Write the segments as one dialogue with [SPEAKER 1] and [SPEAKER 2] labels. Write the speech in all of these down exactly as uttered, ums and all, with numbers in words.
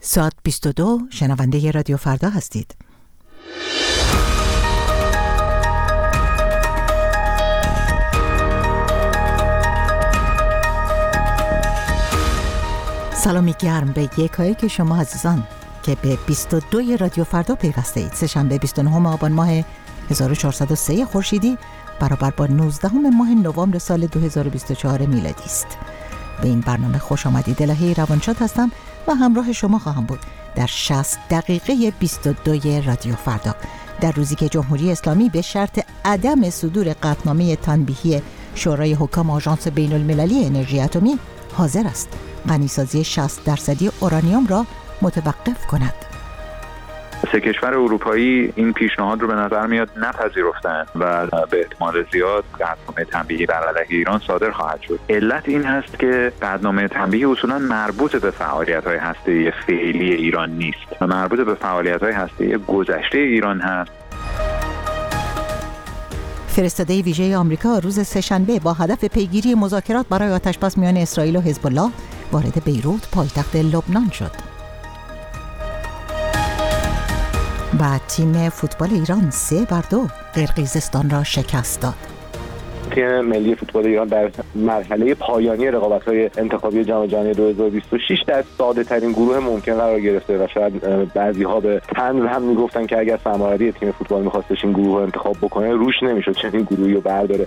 [SPEAKER 1] ساعت بیست و دو شنونده رادیو فردا هستید. سلامی گرم به یکایی که شما عزیزان که به بیست و دو رادیو فردا پیوسته اید. سه‌شنبه بیست و نهم آبان ماه هزار و چهارصد و سه خورشیدی برابر با نوزدهم ماه نوامبر سال دو هزار و بیست و چهار میلادی است. به این برنامه خوش آمدید. الهی روانشاد هستم و همراه شما خواهم بود در شصت دقیقه بیست و دو رادیو فردا، در روزی که جمهوری اسلامی به شرط عدم صدور قطعنامه تنبیهی شورای حکام آژانس بین المللی انرژی اتمی حاضر است غنیسازی شصت درصدی اورانیوم را متوقف کند.
[SPEAKER 2] سه کشور اروپایی این پیشنهاد رو به نظر میاد نپذیرفتند و به احتمال زیاد قطعنامه تنبیهی بر علیه ایران صادر خواهد شد. علت این هست که قطعنامه تنبیهی اصولا مربوط به فعالیت‌های هسته‌ای فعلی ایران نیست و مربوط به فعالیت‌های هسته‌ای گذشته ایران هست.
[SPEAKER 1] فرستاده ویژه آمریکا روز سه‌شنبه با هدف پیگیری مذاکرات برای آتش‌بس میان اسرائیل و حزب الله وارد بیروت پایتخت لبنان شد. و تیم فوتبال ایران سه بر دو قرقیزستان را شکست داد.
[SPEAKER 3] تیم ملی فوتبال ایران در مرحله پایانی رقابت‌های انتخابی جام جهانی دو هزار و بیست و شش در ساده‌ترین گروه ممکن قرار گرفته و شاید بعضی‌ها به طنز هم میگفتن که اگر سرمربی تیم فوتبال می‌خواستش این گروه رو انتخاب بکنه روش نمی‌شد چنین گروهی رو برداره.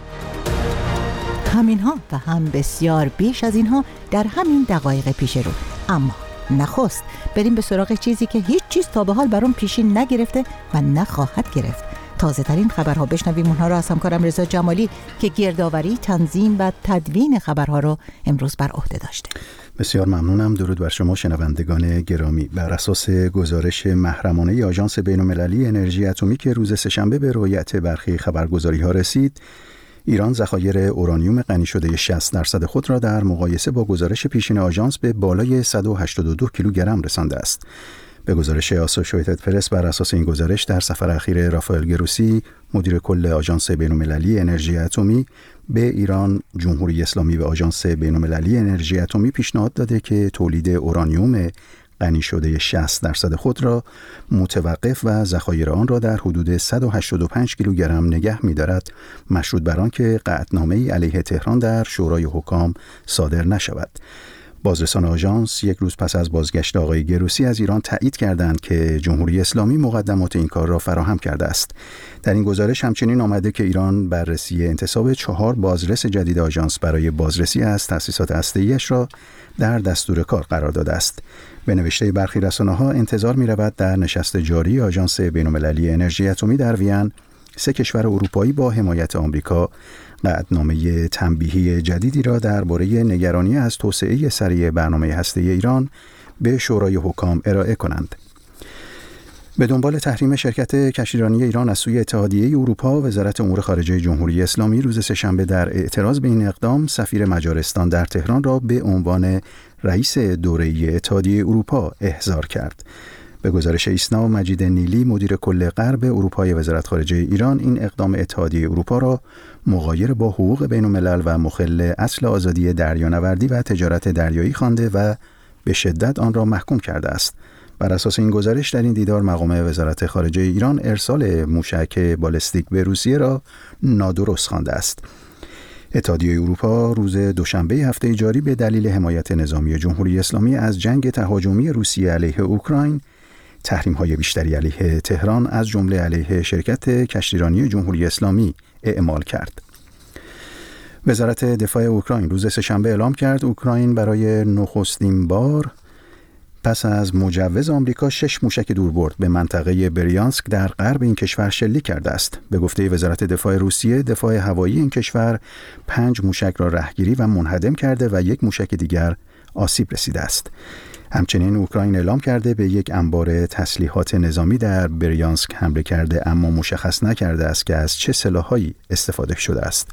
[SPEAKER 1] همینها و هم بسیار بیش از اینها در همین دقایق پیش رو. اما نخست بریم به سراغ چیزی که هیچ چیز تا به حال برام پیشین نگرفته و نخواهد گرفت. تازه ترین خبرها. بشنویم اونها را از همکارم رضا جمالی که گردآوری، تنظیم و تدوین خبرها رو امروز بر عهده داشته.
[SPEAKER 4] بسیار ممنونم. درود بر شما شنوندگان گرامی. بر اساس گزارش محرمانه آژانس بین‌المللی انرژی اتمی که روز سه‌شنبه به رؤیت برخی خبرگزاری‌ها رسید، ایران ذخایر اورانیوم غنی شده شصت درصد خود را در مقایسه با گزارش پیشین آژانس به بالای صد و هشتاد و دو کیلوگرم رسانده است. به گزارش آسوشییتد پرس، بر اساس این گزارش در سفر اخیر رافائل گروسی، مدیر کل آژانس بین‌المللی انرژی اتمی، به ایران، جمهوری اسلامی و آژانس بین‌المللی انرژی اتمی پیشنهاد داده که تولید اورانیوم غنی شده شصت درصد خود را متوقف و ذخایر آن را در حدود صد و هشتاد و پنج کیلوگرم نگه می‌دارد، مشروط بر آنکه قطعنامه‌ای علیه تهران در شورای حکام صادر نشود. بازرسان آژانس یک روز پس از بازگشت آقای گروسی از ایران تایید کردند که جمهوری اسلامی مقدمات این کار را فراهم کرده است. در این گزارش همچنین آمده که ایران بررسی انتصاب چهار بازرس جدید آژانس برای بازرسی از تأسیسات هسته‌ای‌اش را در دستور کار قرار داده است. به نوشته برخی رسانه‌ها انتظار می‌رود در نشست جاری آژانس بین‌المللی انرژی اتمی در وین، سه کشور اروپایی با حمایت آمریکا قطعنامه تنبیهی جدیدی را درباره نگرانی از توسعه سریع برنامه هسته‌ای ایران به شورای حکام ارائه کنند. به دنبال تحریم شرکت کشتیرانی ایران از سوی اتحادیه اروپا، وزارت امور خارجه جمهوری اسلامی روز سه‌شنبه در اعتراض به این اقدام سفیر مجارستان در تهران را به عنوان رئیس دوره‌ای اتحادیه اروپا احضار کرد. به گزارش ایسنا، مجید نیلی، مدیر کل غرب اروپای وزارت خارجه ایران، این اقدام اتحادیه اروپا را مغایر با حقوق بین‌الملل و مخل اصل آزادی دریانوردی و تجارت دریایی خوانده و به شدت آن را محکوم کرده است. بر اساس این گزارش در این دیدار مقام وزارت خارجه ایران ارسال موشک بالستیک به روسیه را نادرست خوانده است. اتحادیه اروپا روز دوشنبه هفته جاری به دلیل حمایت نظامی جمهوری اسلامی از جنگ تهاجمی روسیه علیه اوکراین تحریم‌های بیشتری علیه تهران از جمله علیه شرکت کشتیرانی جمهوری اسلامی اعمال کرد. وزارت دفاع اوکراین روز سه‌شنبه اعلام کرد اوکراین برای نخستین بار پس از مجوز آمریکا شش موشک دوربرد به منطقه بریانسک در غرب این کشور شلیک کرده است. به گفته وزارت دفاع روسیه، دفاع هوایی این کشور پنج موشک را رهگیری و منهدم کرده و یک موشک دیگر آسیب رسیده است. همچنین اوکراین اعلام کرده به یک انبار تسلیحات نظامی در بریانسک حمله کرده، اما مشخص نکرده است که از چه سلاح‌هایی استفاده شده است.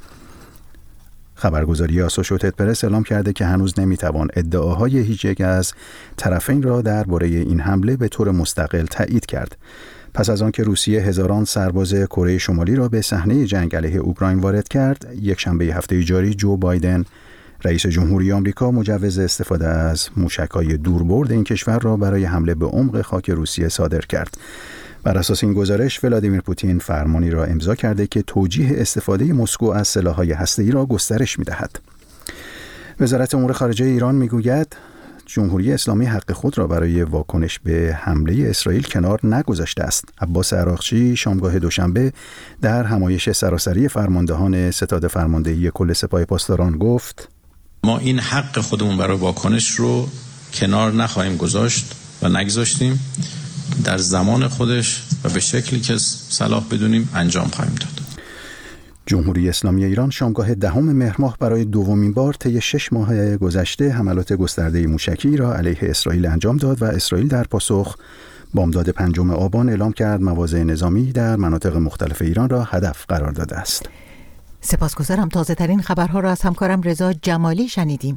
[SPEAKER 4] خبرگزاری آسوشییتد پرس اعلام کرده که هنوز نمیتوان ادعاهای هیچ یک از طرفین را درباره این حمله به طور مستقل تایید کرد. پس از آنکه روسیه هزاران سرباز کره شمالی را به صحنه جنگ علیه اوکراین وارد کرد، یک شنبه هفته جاری جو بایدن رئیس جمهوری آمریکا مجوز استفاده از موشک‌های دوربرد این کشور را برای حمله به عمق خاک روسیه صادر کرد. بر اساس این گزارش ولادیمیر پوتین فرمانی را امضا کرده که توجیه استفاده مسکو از سلاح‌های هسته‌ای را گسترش می‌دهد. وزارت امور خارجه ایران می‌گوید جمهوری اسلامی حق خود را برای واکنش به حمله اسرائیل کنار نگذاشته است. عباس عراقچی شامگاه دوشنبه در همایش سراسری فرماندهان ستاد فرماندهی کل سپاه پاسداران گفت:
[SPEAKER 5] ما این حق خودمون برای واکنش رو کنار نخواهیم گذاشت و نگذاشتیم. در زمان خودش و به شکلی که صلاح بدونیم انجام خواهیم داد.
[SPEAKER 4] جمهوری اسلامی ایران شامگاه دهم مهر ماه برای دومین بار طی شش ماه گذشته حملات گسترده موشکی را علیه اسرائیل انجام داد و اسرائیل در پاسخ بامداد پنجم آبان اعلام کرد مواضع نظامی در مناطق مختلف ایران را هدف قرار داده است.
[SPEAKER 1] سپاسگزارم. تازه ترین خبرها را از همکارم رضا جمالی شنیدیم.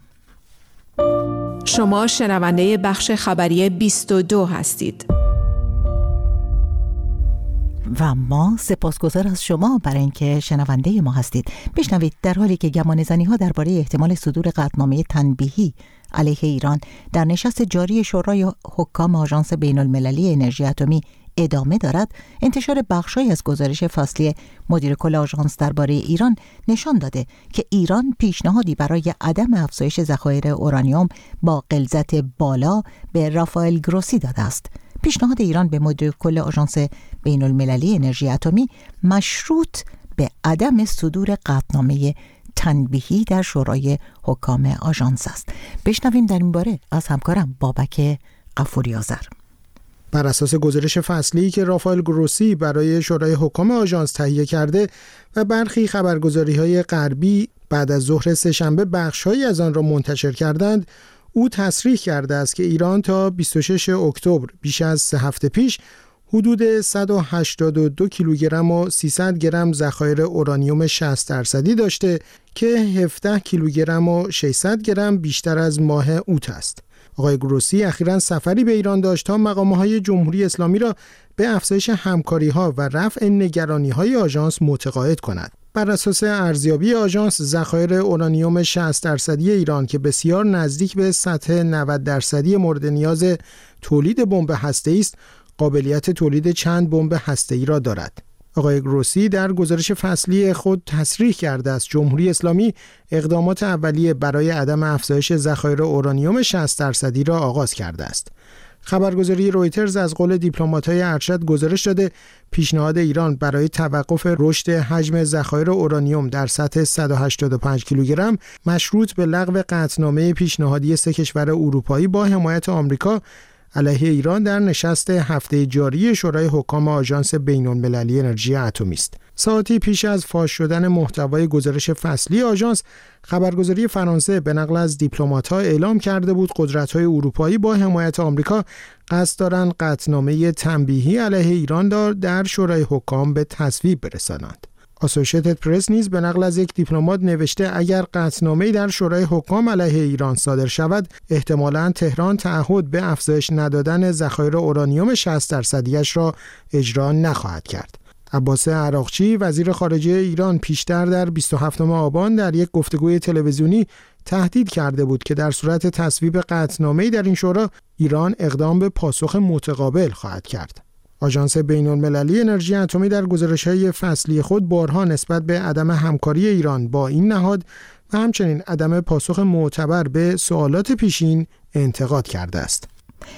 [SPEAKER 6] شما شنونده بخش خبری بیست و دو هستید.
[SPEAKER 1] و ما سپاسگزار از شما برای اینکه شنونده ما هستید. بشنوید در حالی که گمانه‌زنی ها درباره احتمال صدور قطعنامه تنبیهی علیه ایران در نشست جاری شورای حکام آژانس بین المللی انرژی اتمی ادامه دارد، انتشار بخشی از گزارش فصلی مدیر کل آژانس درباره ایران نشان داده که ایران پیشنهادی برای عدم افزایش ذخایر اورانیوم با غلظت بالا به رافائل گروسی داده است. پیشنهاد ایران به مدیر کل آژانس بین المللی انرژی اتمی مشروط به عدم صدور قطعنامه تنبیهی در شورای حکام آژانس است. بشنویم در این باره از همکارم بابک غفوری آذر.
[SPEAKER 7] بر اساس گزارش فصلی که رافائل گروسی برای شورای حکام آژانس تهیه کرده و برخی خبرگزاری‌های غربی بعد از ظهر سه‌شنبه بخش‌هایی از آن را منتشر کردند، او تصریح کرده است که ایران تا بیست و ششم اکتبر بیش از سه هفته پیش حدود صد و هشتاد و دو کیلوگرم و سیصد گرم ذخایر اورانیوم شصت درصدی داشته که هفده کیلوگرم و ششصد گرم بیشتر از ماه اوت است. آقای گروسی اخیراً سفری به ایران داشت تا مقامه‌های جمهوری اسلامی را به افزایش همکاری‌ها و رفع نگرانی‌های آژانس متقاعد کند. بر اساس ارزیابی آژانس، ذخایر اورانیوم شصت درصدی ایران که بسیار نزدیک به سطح نود درصدی مورد نیاز تولید بمب هسته‌ای است، قابلیت تولید چند بمب هسته‌ای را دارد. آقای گروسی در گزارش فصلی خود تصریح کرده است جمهوری اسلامی اقدامات اولیه برای عدم افزایش ذخایر اورانیوم شصت درصدی را آغاز کرده است. خبرگزاری رویترز از قول دیپلمات‌های ارشد گزارش داده پیشنهاد ایران برای توقف رشد حجم ذخایر اورانیوم در سطح صد و هشتاد و پنج کیلوگرم مشروط به لغو قطعنامه پیشنهادی سه کشور اروپایی با حمایت آمریکا علیه ایران در نشست هفته جاری شورای حکام آژانس بین المللی انرژی اتمی است. ساعتی پیش از فاش شدن محتوای گزارش فصلی آژانس، خبرگزاری فرانسه به نقل از دیپلمات‌ها اعلام کرده بود قدرت‌های اروپایی با حمایت آمریکا قصد دارند قطعنامه تنبیهی علیه ایران را در شورای حکام به تصویب برسانند. آسوشیتد پرس نیز به نقل از یک دیپلمات نوشته اگر قطعنامه‌ای در شورای حکام علیه ایران صادر شود، احتمالاً تهران تعهد به افزایش ندادن ذخایر اورانیوم شصت درصدیش را اجرا نخواهد کرد. عباس عراقچی وزیر خارجه ایران پیشتر در بیست و هفتم آبان در یک گفتگوی تلویزیونی تهدید کرده بود که در صورت تصویب قطعنامه‌ای در این شورا، ایران اقدام به پاسخ متقابل خواهد کرد. آژانس بین المللی انرژی اتمی در گزارش‌های فصلی خود بارها نسبت به عدم همکاری ایران با این نهاد و همچنین عدم پاسخ معتبر به سوالات پیشین انتقاد کرده است.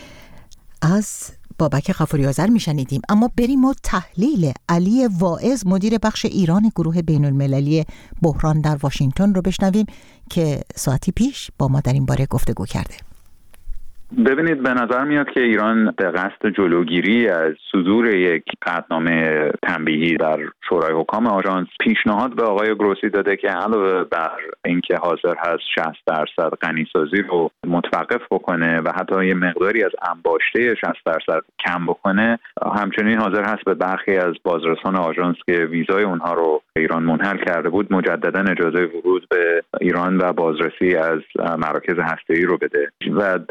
[SPEAKER 1] از بابک غفوری آذر میشنیدیم. اما بریم و تحلیل علی واعظ مدیر بخش ایران گروه بین المللی بحران در واشنگتن رو بشنویم که ساعتی پیش با ما در این باره گفتگو کرده.
[SPEAKER 2] ببینید، به نظر میاد که ایران به قصد جلوگیری از صدور یک قطعنامه تنبیهی در شورای حکام آژانس پیشنهاد به آقای گروسی داده که علاوه بر اینکه حاضر هست شصت درصد غنیسازی رو متوقف بکنه و حتی یه مقداری از انباشته شصت درصد کم بکنه، همچنین حاضر هست به برخی از بازرسان آژانس که ویزای اونها رو ایران منحل کرده بود مجددا اجازه ورود به ایران و بازرسی از مراکز هسته‌ای رو بده و در صورت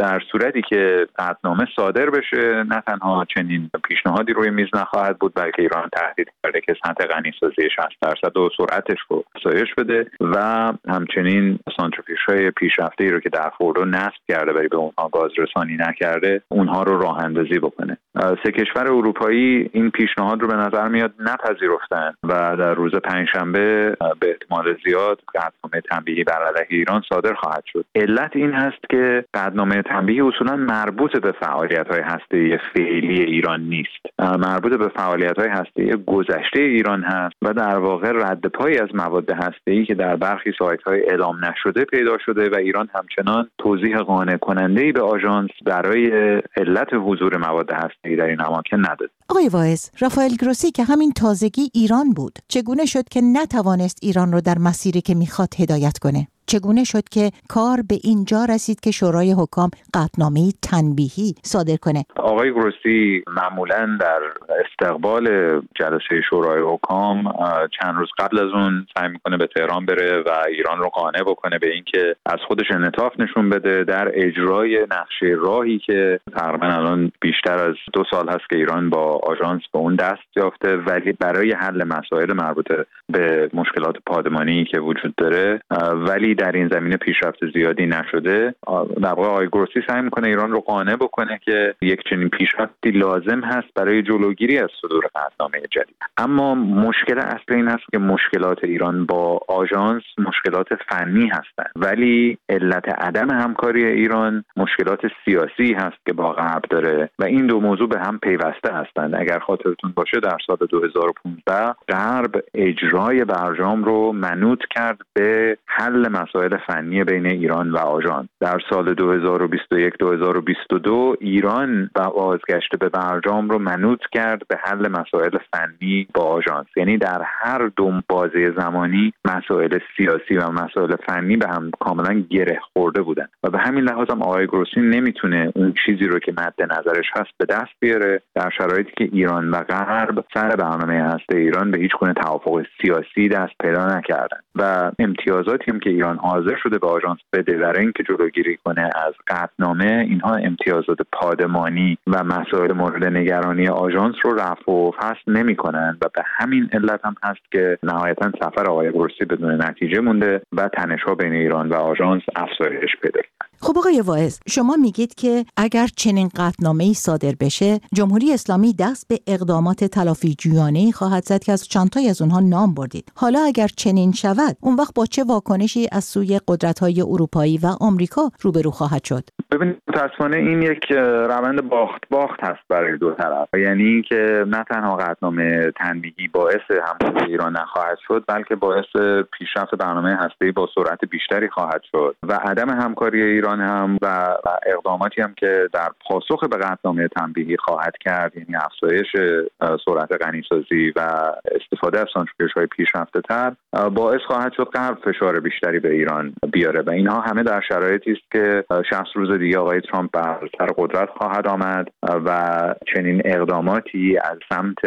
[SPEAKER 2] موردی که قطعنامه صادر بشه نه تنها چنین پیشنهادی روی میز نخواهد بود، بلکه ایران تهدید کرده که سطح غنیسازی شصت درصد و سرعتش رو افزایش بده و همچنین سانتریفیوژهای پیشرفته‌ای رو که در فوردو نصب کرده ولی به اونها گاز رسانی نکرده اونها رو راه اندازی بکنه. سه کشور اروپایی این پیشنهاد رو به نظر میاد نپذیرفتن و در روز پنجشنبه به احتمال زیاد قطعنامه تنبیهی بر علیه ایران صادر خواهد شد. علت این هست که قطعنامه تنبیهی اصولا مربوط به فعالیت‌های هسته‌ای فعلی ایران نیست، مربوط به فعالیت‌های هسته‌ای گذشته ایران هست و در واقع رد پایی از مواد هسته‌ای که در برخی سایت‌های اعلام نشده پیدا شده و ایران همچنان توضیح قانع کننده‌ای به آژانس برای علت حضور مواد هسته‌ای در این اماکن نداد.
[SPEAKER 1] آقای واعظ، رافائل گروسی که همین تازگی ایران بود، چگونه شد که نتوانست ایران رو در مسیری که میخواد هدایت کنه؟ چگونه شد که کار به اینجا رسید که شورای حکام قطعنامه تنبیهی صادر کنه؟
[SPEAKER 2] آقای گروسی معمولاً در استقبال جلسه شورای حکام چند روز قبل از اون سعی میکنه به تهران بره و ایران رو قانع بکنه به اینکه از خودش انعطاف نشون بده در اجرای نقشه راهی که تقریباً الان بیشتر از دو سال هست که ایران با آژانس به اون دست یافته، ولی برای حل مسائل مربوطه به مشکلات پادمانی که وجود داره ولی در این زمینه پیشرفت زیادی نشده. در واقع آقای گروسی سعی میکنه ایران رو قانع بکنه که یک چنین پیشرفتی لازم هست برای جلوگیری از صدور قطعنامه جدید. اما مشکل اصلی این هست که مشکلات ایران با آژانس مشکلات فنی هستند، ولی علت عدم همکاری ایران مشکلات سیاسی هست که با غرب داره و این دو موضوع به هم پیوسته هستند. اگر خاطرتون باشه در سال دو هزار و پانزده غرب اجرای برجام رو منوط کرد به حل مسائل فنی بین ایران و آژانس. در سال دو هزار و بیست و یک دو هزار و بیست و دو ایران با بازگشت به برجام رو منوط کرد به حل مسائل فنی با آژانس. یعنی در هر دو بازه زمانی مسائل سیاسی و مسائل فنی به هم کاملا گره خورده بودن و به همین لحاظ هم آقای گروسی نمیتونه اون چیزی رو که مد نظرش هست به دست بیاره در شرایطی که ایران و غرب سر برنامه هسته ایران به هیچ گونه توافق سیاسی دست پیدا نکردن و امتیازاتی هم که ایران حاضر شده به آژانس بده برای اینکه جلوگیری کنه از قطعنامه، اینها امتیازات پادمانی و مسائل مورد نگرانی آژانس رو رفع و فصل نمی‌کنن و به همین علت هم هست که نهایتاً سفر آقای گروسی بدون نتیجه مونده و تنش‌ها بین ایران و آژانس افزایش پیدا کرد.
[SPEAKER 1] خب آقای واعظ، شما میگید که اگر چنین قطعنامه‌ای صادر بشه، جمهوری اسلامی دست به اقدامات تلافی‌جویانه‌ای خواهد زد که از چند تایی از اونها نام بردید. حالا اگر چنین شود، اون وقت با چه واکنشی از سوی قدرت‌های اروپایی و آمریکا روبرو خواهد شد؟
[SPEAKER 2] ببینید متأسفانه این یک روند باخت باخت هست برای دو طرف. یعنی اینکه نه تنها قطعنامه تنبیهی باعث همکاری ایران نخواهد شد، بلکه باعث پیشرفت برنامه هسته‌ای با سرعت بیشتری خواهد شد و عدم همکاری ایران هم و اقداماتی هم که در پاسخ به قطعنامه تنبیهی خواهد کرد، یعنی افزایش سرعت غنیسازی و استفاده از سانتریفیوژهای پیشرفته‌تر، باعث خواهد شد غرب فشار بیشتری به ایران بیاره و اینها همه در شرایطی است که شصت روز دیگه آقای ترامپ بر سر قدرت خواهد آمد و چنین اقداماتی از سمت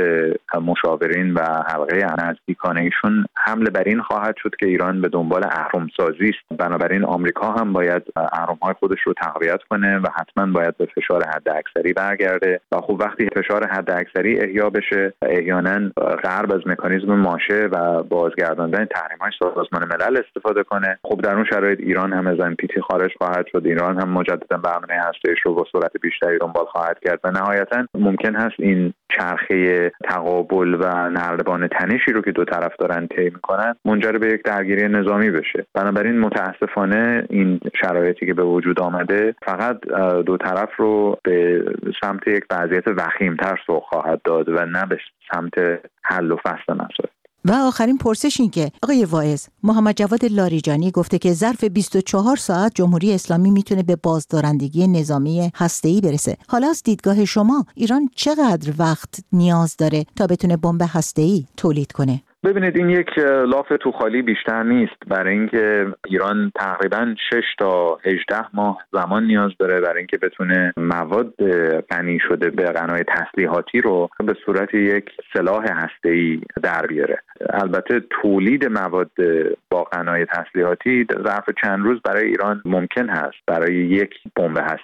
[SPEAKER 2] مشاورین و حلقه نزدیکان ایشون حمله بر این خواهد شد که ایران به دنبال اهرم‌سازی است. بنابراین آمریکا هم باید اهرم‌های خودش رو تقویت کنه و حتما باید به فشار حداکثری برگرده و خب وقتی فشار حداکثری احیا بشه، احیانا غرب از مکانیزم ماشه و بازگرداندن تحریم‌های سازمان ملل استفاده کنه. خب در اون شرایط ایران هم از ان پی تی خارج خواهد شد، ایران هم مجددا برنامه هسته‌ایش رو با سرعت بیشتری دنبال خواهد کرد و نهایتا ممکن هست این چرخه تقابل و نردبان تنشی رو که دو طرف دارن طی می‌کنن منجر به یک درگیری نظامی بشه. بنابراین متاسفانه این شرایطی که به وجود آمده فقط دو طرف رو به سمت یک وضعیت وخیم‌تر سوق خواهد داد و نه به سمت حل و فصل مسائل.
[SPEAKER 1] و آخرین پرسش این که آقای واعظ، محمد جواد لاریجانی گفته که ظرف بیست و چهار ساعت جمهوری اسلامی میتونه به بازدارندگی نظامی هسته‌ای برسه. حالا از دیدگاه شما ایران چقدر وقت نیاز داره تا بتونه بمب هسته‌ای تولید کنه؟
[SPEAKER 2] ببینید این یک لاف تو خالی بیشتر نیست، برای اینکه ایران تقریباً شش تا هجده ماه زمان نیاز داره برای اینکه بتونه مواد غنی شده به غنای تسلیحاتی رو به صورت یک سلاح هسته‌ای در بیاره. البته تولید مواد با غنای تسلیحاتی ظرف چند روز برای ایران ممکن هست برای یک بمب هسته‌ای،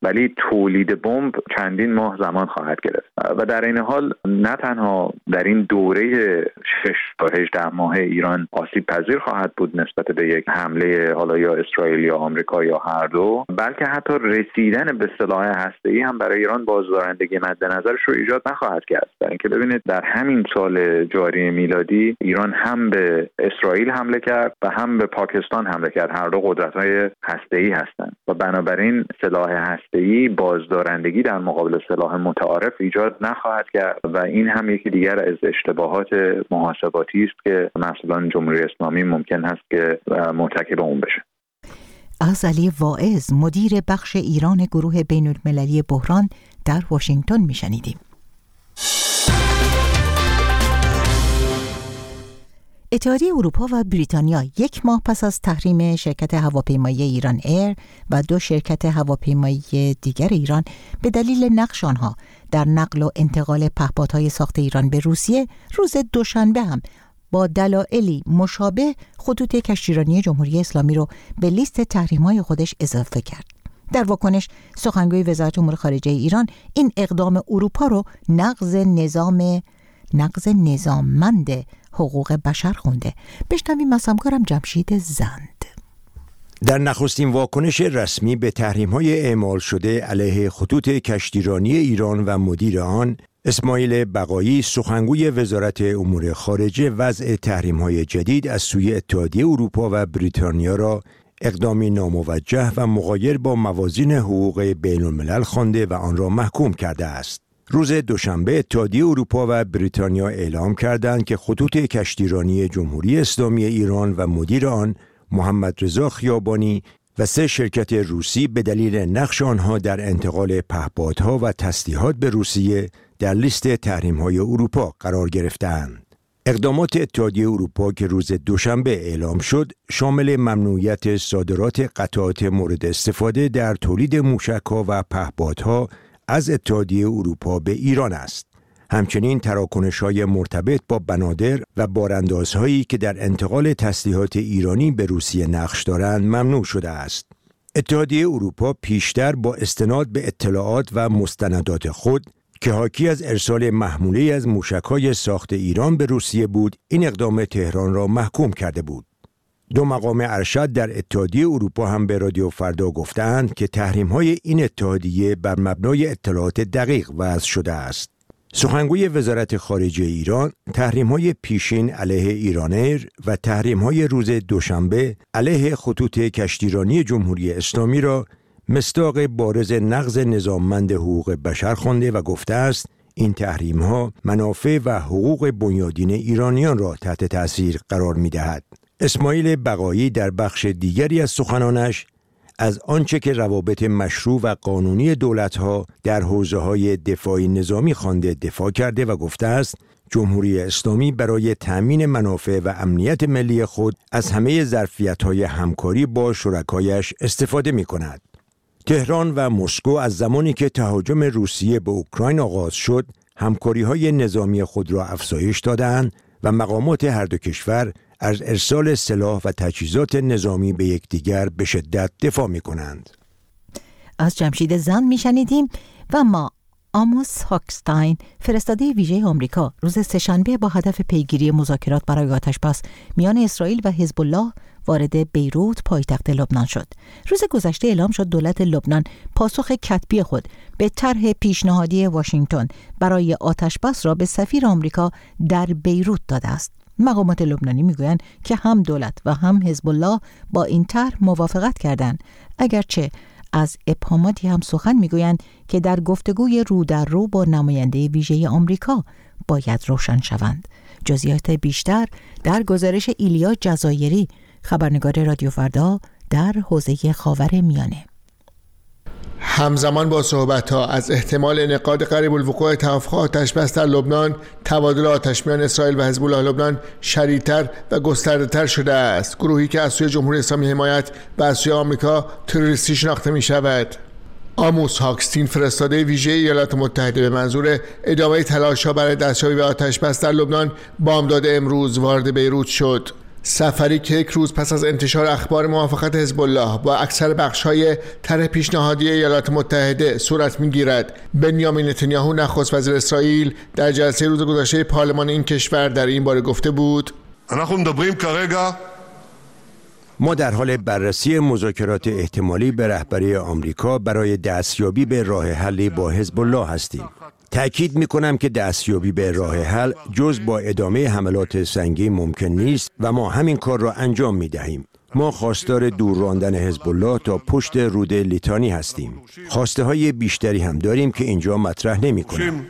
[SPEAKER 2] ولی تولید بمب چندین ماه زمان خواهد گرفت و در این حال نه تنها در این دوره شش تا هجده ماه ایران آسیب پذیر خواهد بود نسبت به یک حمله حالا یا اسرائیل یا آمریکا یا هر دو، بلکه حتی رسیدن به سلاح هسته‌ای هم برای ایران بازدارندگی مد نظرش رو ایجاد نخواهد کرد. برای اینکه ببینید در همین سال جاری میلادی ایران هم به اسرائیل حمله کرد و هم به پاکستان حمله کرد. هر دو قدرت‌های هسته‌ای هستند و بنابراین سلاح هسته‌ای بازدارندگی در مقابل سلاح متعارف ایجاد نخواهد کرد و این هم یکی دیگر از اشتباهات محاسباتی است که مثلا جمهوری اسلامی ممکن است که مرتکب اون بشه.
[SPEAKER 1] از علی واعظ مدیر بخش ایران گروه بین‌المللی بحران در واشنگتن میشنیدیم. اتحادیه اروپا و بریتانیا یک ماه پس از تحریم شرکت هواپیمایی ایران ایر و دو شرکت هواپیمایی دیگر ایران به دلیل نقش آنها در نقل و انتقال پهپادهای ساخت ایران به روسیه، روز دوشنبه هم با دلایلی مشابه خطوط کشتیرانی جمهوری اسلامی رو به لیست تحریم‌های خودش اضافه کرد. در واکنش سخنگوی وزارت امور خارجه ایران این اقدام اروپا رو نقض نظام نقض نظاممند حقوق بشر خونده. بشنویم از همکارم جمشید زند.
[SPEAKER 8] در نخستین واکنش رسمی به تحریم‌های اعمال شده علیه خطوط کشتیرانی ایران و مدیر آن، اسماعیل بقایی سخنگوی وزارت امور خارجه وضع تحریم‌های جدید از سوی اتحادیه اروپا و بریتانیا را اقدامی ناموجه و مغایر با موازین حقوق بین‌الملل خوانده و آن را محکوم کرده است. روز دوشنبه اتحادیه اروپا و بریتانیا اعلام کردند که خطوط کشتیرانی جمهوری اسلامی ایران و مدیر آن محمد رضا خیابانی و سه شرکت روسی به دلیل نقش آنها در انتقال پهپادها و تسلیحات به روسیه در لیست تحریم‌های اروپا قرار گرفتند. اقدامات اتحادیه اروپا که روز دوشنبه اعلام شد شامل ممنوعیت صادرات قطعات مورد استفاده در تولید موشک‌ها و پهپادها از اتحادیه اروپا به ایران است. همچنین تراکنش‌های مرتبط با بنادر و باراندازهایی که در انتقال تسلیحات ایرانی به روسیه نقش دارند ممنوع شده است. اتحادیه اروپا پیشتر با استناد به اطلاعات و مستندات خود که حاکی از ارسال محموله از موشک‌های ساخت ایران به روسیه بود، این اقدام تهران را محکوم کرده بود. دو مقام ارشد در اتحادیه اروپا هم به رادیو فردا گفتند که تحریم‌های این اتحادیه بر مبنای اطلاعات دقیق وضع شده است. سخنگوی وزارت خارجه ایران تحریم‌های پیشین علیه ایران ایر و تحریم‌های روز دوشنبه علیه خطوط کشتیرانی جمهوری اسلامی را مصداق بارز نقض نظاممند حقوق بشر خوانده و گفته است این تحریم‌ها منافع و حقوق بنیادین ایرانیان را تحت تأثیر قرار می‌دهد. اسماعیل بقایی در بخش دیگری از سخنانش از آنچه که روابط مشروع و قانونی دولت‌ها در حوزه‌های دفاعی نظامی خوانده دفاع کرده و گفته است جمهوری اسلامی برای تأمین منافع و امنیت ملی خود از همه ظرفیت‌های همکاری با شرکایش استفاده می‌کند. تهران و مسکو از زمانی که تهاجم روسیه به اوکراین آغاز شد، همکاری‌های نظامی خود را افزایش دادند و مقامات هر دو کشور از ارسال سلاح و تجهیزات نظامی به یکدیگر به شدت دفاع می‌کنند.
[SPEAKER 1] از جمشید زند میشنیدیم و ما آموس هاکستاین فرستاده ویژه آمریکا روز سه‌شنبه با هدف پیگیری مذاکرات برای آتشبس میان اسرائیل و حزب الله وارد بیروت پایتخت لبنان شد. روز گذشته اعلام شد دولت لبنان پاسخ کتبی خود به طرح پیشنهادی واشنگتن برای آتشبس را به سفیر آمریکا در بیروت داده است. مقامات لبنانی میگویند که هم دولت و هم حزب الله با این طرح موافقت کردند، اگرچه از ابهاماتی هم سخن میگویند که در گفتگوی رو در رو با نماینده ویژه آمریکا باید روشن شوند. جزئیات بیشتر در گزارش ایلیا جزایری، خبرنگار رادیو فردا در حوزه خاورمیانه.
[SPEAKER 9] همزمان با صحبت‌ها از احتمال انعقاد قریب الوقوع توافق آتشبس در لبنان، تبادل آتش میان اسرائیل و حزب الله لبنان شدیدتر و گسترده‌تر شده است. گروهی که از سوی جمهوری اسلامی حمایت و از سوی آمریکا تروریستی شناخته می‌شود. آموس هاکستاین فرستاده ویژه ایالات متحده به منظور ادامه تلاش‌ها برای دستیابی به آتشبس در لبنان بامداد امروز وارد بیروت شد. سفری که یک روز پس از انتشار اخبار موافقت حزب الله با اکثر بخش‌های طرح پیشنهادی ایالات متحده صورت می‌گیرد. بنیامین نتانیاهو نخست وزیر اسرائیل در جلسه روز گذشته پارلمان این کشور در این باره گفته بود:
[SPEAKER 8] ما در حال بررسی مذاکرات احتمالی به رهبری آمریکا برای دستیابی به راه حلی با حزب الله هستیم. تأکید می‌کنم که دستیابی به راه حل جز با ادامه حملات سنگین ممکن نیست و ما همین کار را انجام می‌دهیم. ما خواستار دور راندن حزب الله تا پشت رود لیتانی هستیم. خواسته های بیشتری هم داریم که اینجا مطرح نمی‌کنم.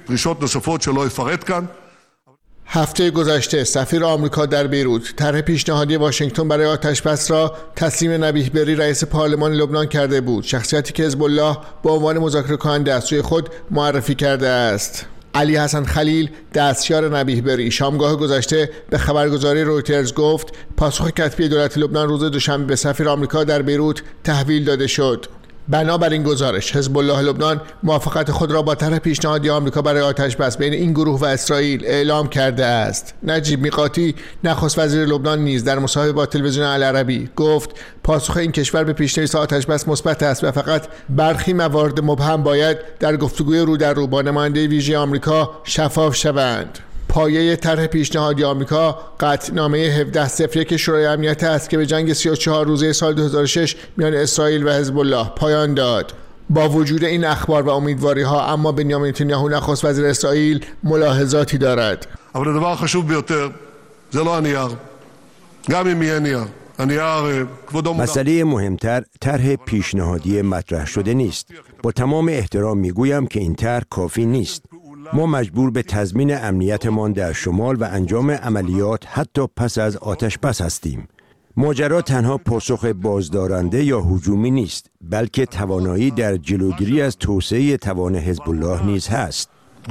[SPEAKER 9] هفته گذشته سفیر آمریکا در بیروت طرح پیشنهادی واشنگتن برای آتشبس را تسلیم نبیه بری رئیس پارلمان لبنان کرده بود، شخصیتی که حزب الله به عنوان مذاکره کننده از سوی خود معرفی کرده است. علی حسن خلیل دستیار نبیه بری شامگاه گذشته به خبرگزاری رویترز گفت پاسخ کتبی دولت لبنان روز دوشنبه به سفیر آمریکا در بیروت تحویل داده شد. بنابراین گزارش حزب الله لبنان موافقت خود را با طرح پیشنهادی آمریکا برای آتشبس بین این گروه و اسرائیل اعلام کرده است. نجیب میقاتی نخست وزیر لبنان نیز در مصاحبه با تلویزیون العربی گفت پاسخ این کشور به پیشنهاد آتشبس مثبت است و فقط برخی موارد مبهم باید در گفتگوی رو در رو با نماینده ویژه آمریکا شفاف شوند. پایه طرح پیشنهادی آمریکا قطعنامه هفده صفر یک شورای امنیت است که به جنگ سی و چهار روزه سال دو هزار و شش میان اسرائیل و حزب الله پایان داد. با وجود این اخبار و امیدواری ها اما بنیامین نتانیاهو نخست وزیر اسرائیل ملاحظاتی دارد.
[SPEAKER 8] مسئله مهمتر طرح پیشنهادی مطرح شده نیست. با تمام احترام میگویم که این طرح کافی نیست. ما مجبور به تضمین امنیتمان در شمال و انجام عملیات حتی پس از آتشبس هستیم. ماجرا تنها پاسخ بازدارنده یا هجومی نیست، بلکه توانایی در جلوگیری از توسعه توان حزب الله نیز هست.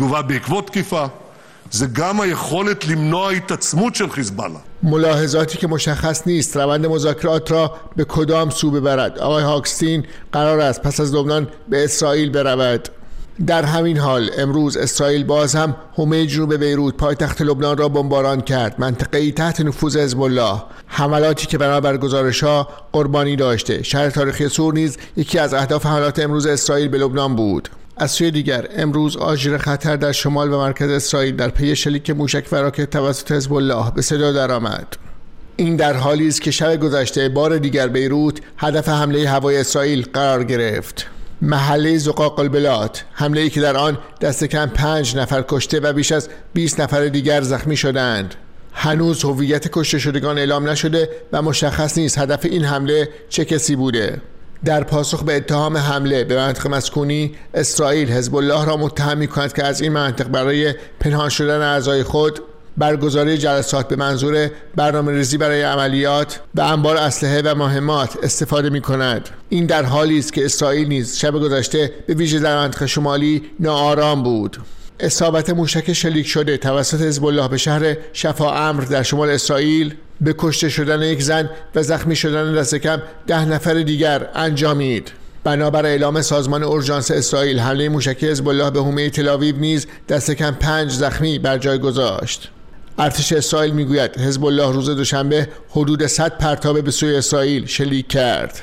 [SPEAKER 9] ملاحظاتی که مشخص نیست روند مذاکرات را به کدام سو ببرد. آقای هاکستین قرار است پس از لبنان به اسرائیل برود. در همین حال امروز اسرائیل باز هم حومه جنوب بیروت پایتخت لبنان را بمباران کرد، منطقه‌ای تحت نفوذ حزب الله. حملاتی که بنابر گزارش‌ها قربانی داشته. شهر تاریخی سور نیز یکی از اهداف حملات امروز اسرائیل به لبنان بود. از سوی دیگر امروز آژیر خطر در شمال و مرکز اسرائیل در پی شلیک موشک و راکت توسط حزب الله به صدا درآمد. این در حالی است که شب گذشته بار دیگر بیروت هدف حمله هوایی اسرائیل قرار گرفت. محله زقاق البلاد، حمله‌ای که در آن دست کم پنج نفر کشته و بیش از بیست نفر دیگر زخمی شدند. هنوز هویت کشته شدگان اعلام نشده و مشخص نیست هدف این حمله چه کسی بوده. در پاسخ به اتهام حمله به منطقه مسکونی، اسرائیل حزب الله را متهم می‌کند که از این منطقه برای پنهان شدن اعضای خود برگزاری جلسات به منظور برنامه‌ریزی برای عملیات و انبار اسلحه و مهمات استفاده می‌کند. این در حالی است که اسرائیل نیز شب گذشته به ویژه در منطقه شمالی ناآرام بود. اصابت موشک شلیک شده توسط حزب الله به شهر شفا امر در شمال اسرائیل به کشته شدن یک زن و زخمی شدن دست کم ده نفر دیگر انجامید. بنابر اعلام سازمان اورژانس اسرائیل حمله موشکی حزب الله به حومه تل‌آویو نیز دست کم پنج زخمی بر جای گذاشت. ارتش اسرائیل میگوید حزب الله روز دوشنبه حدود صد پرتابه به سوی اسرائیل شلیک کرد.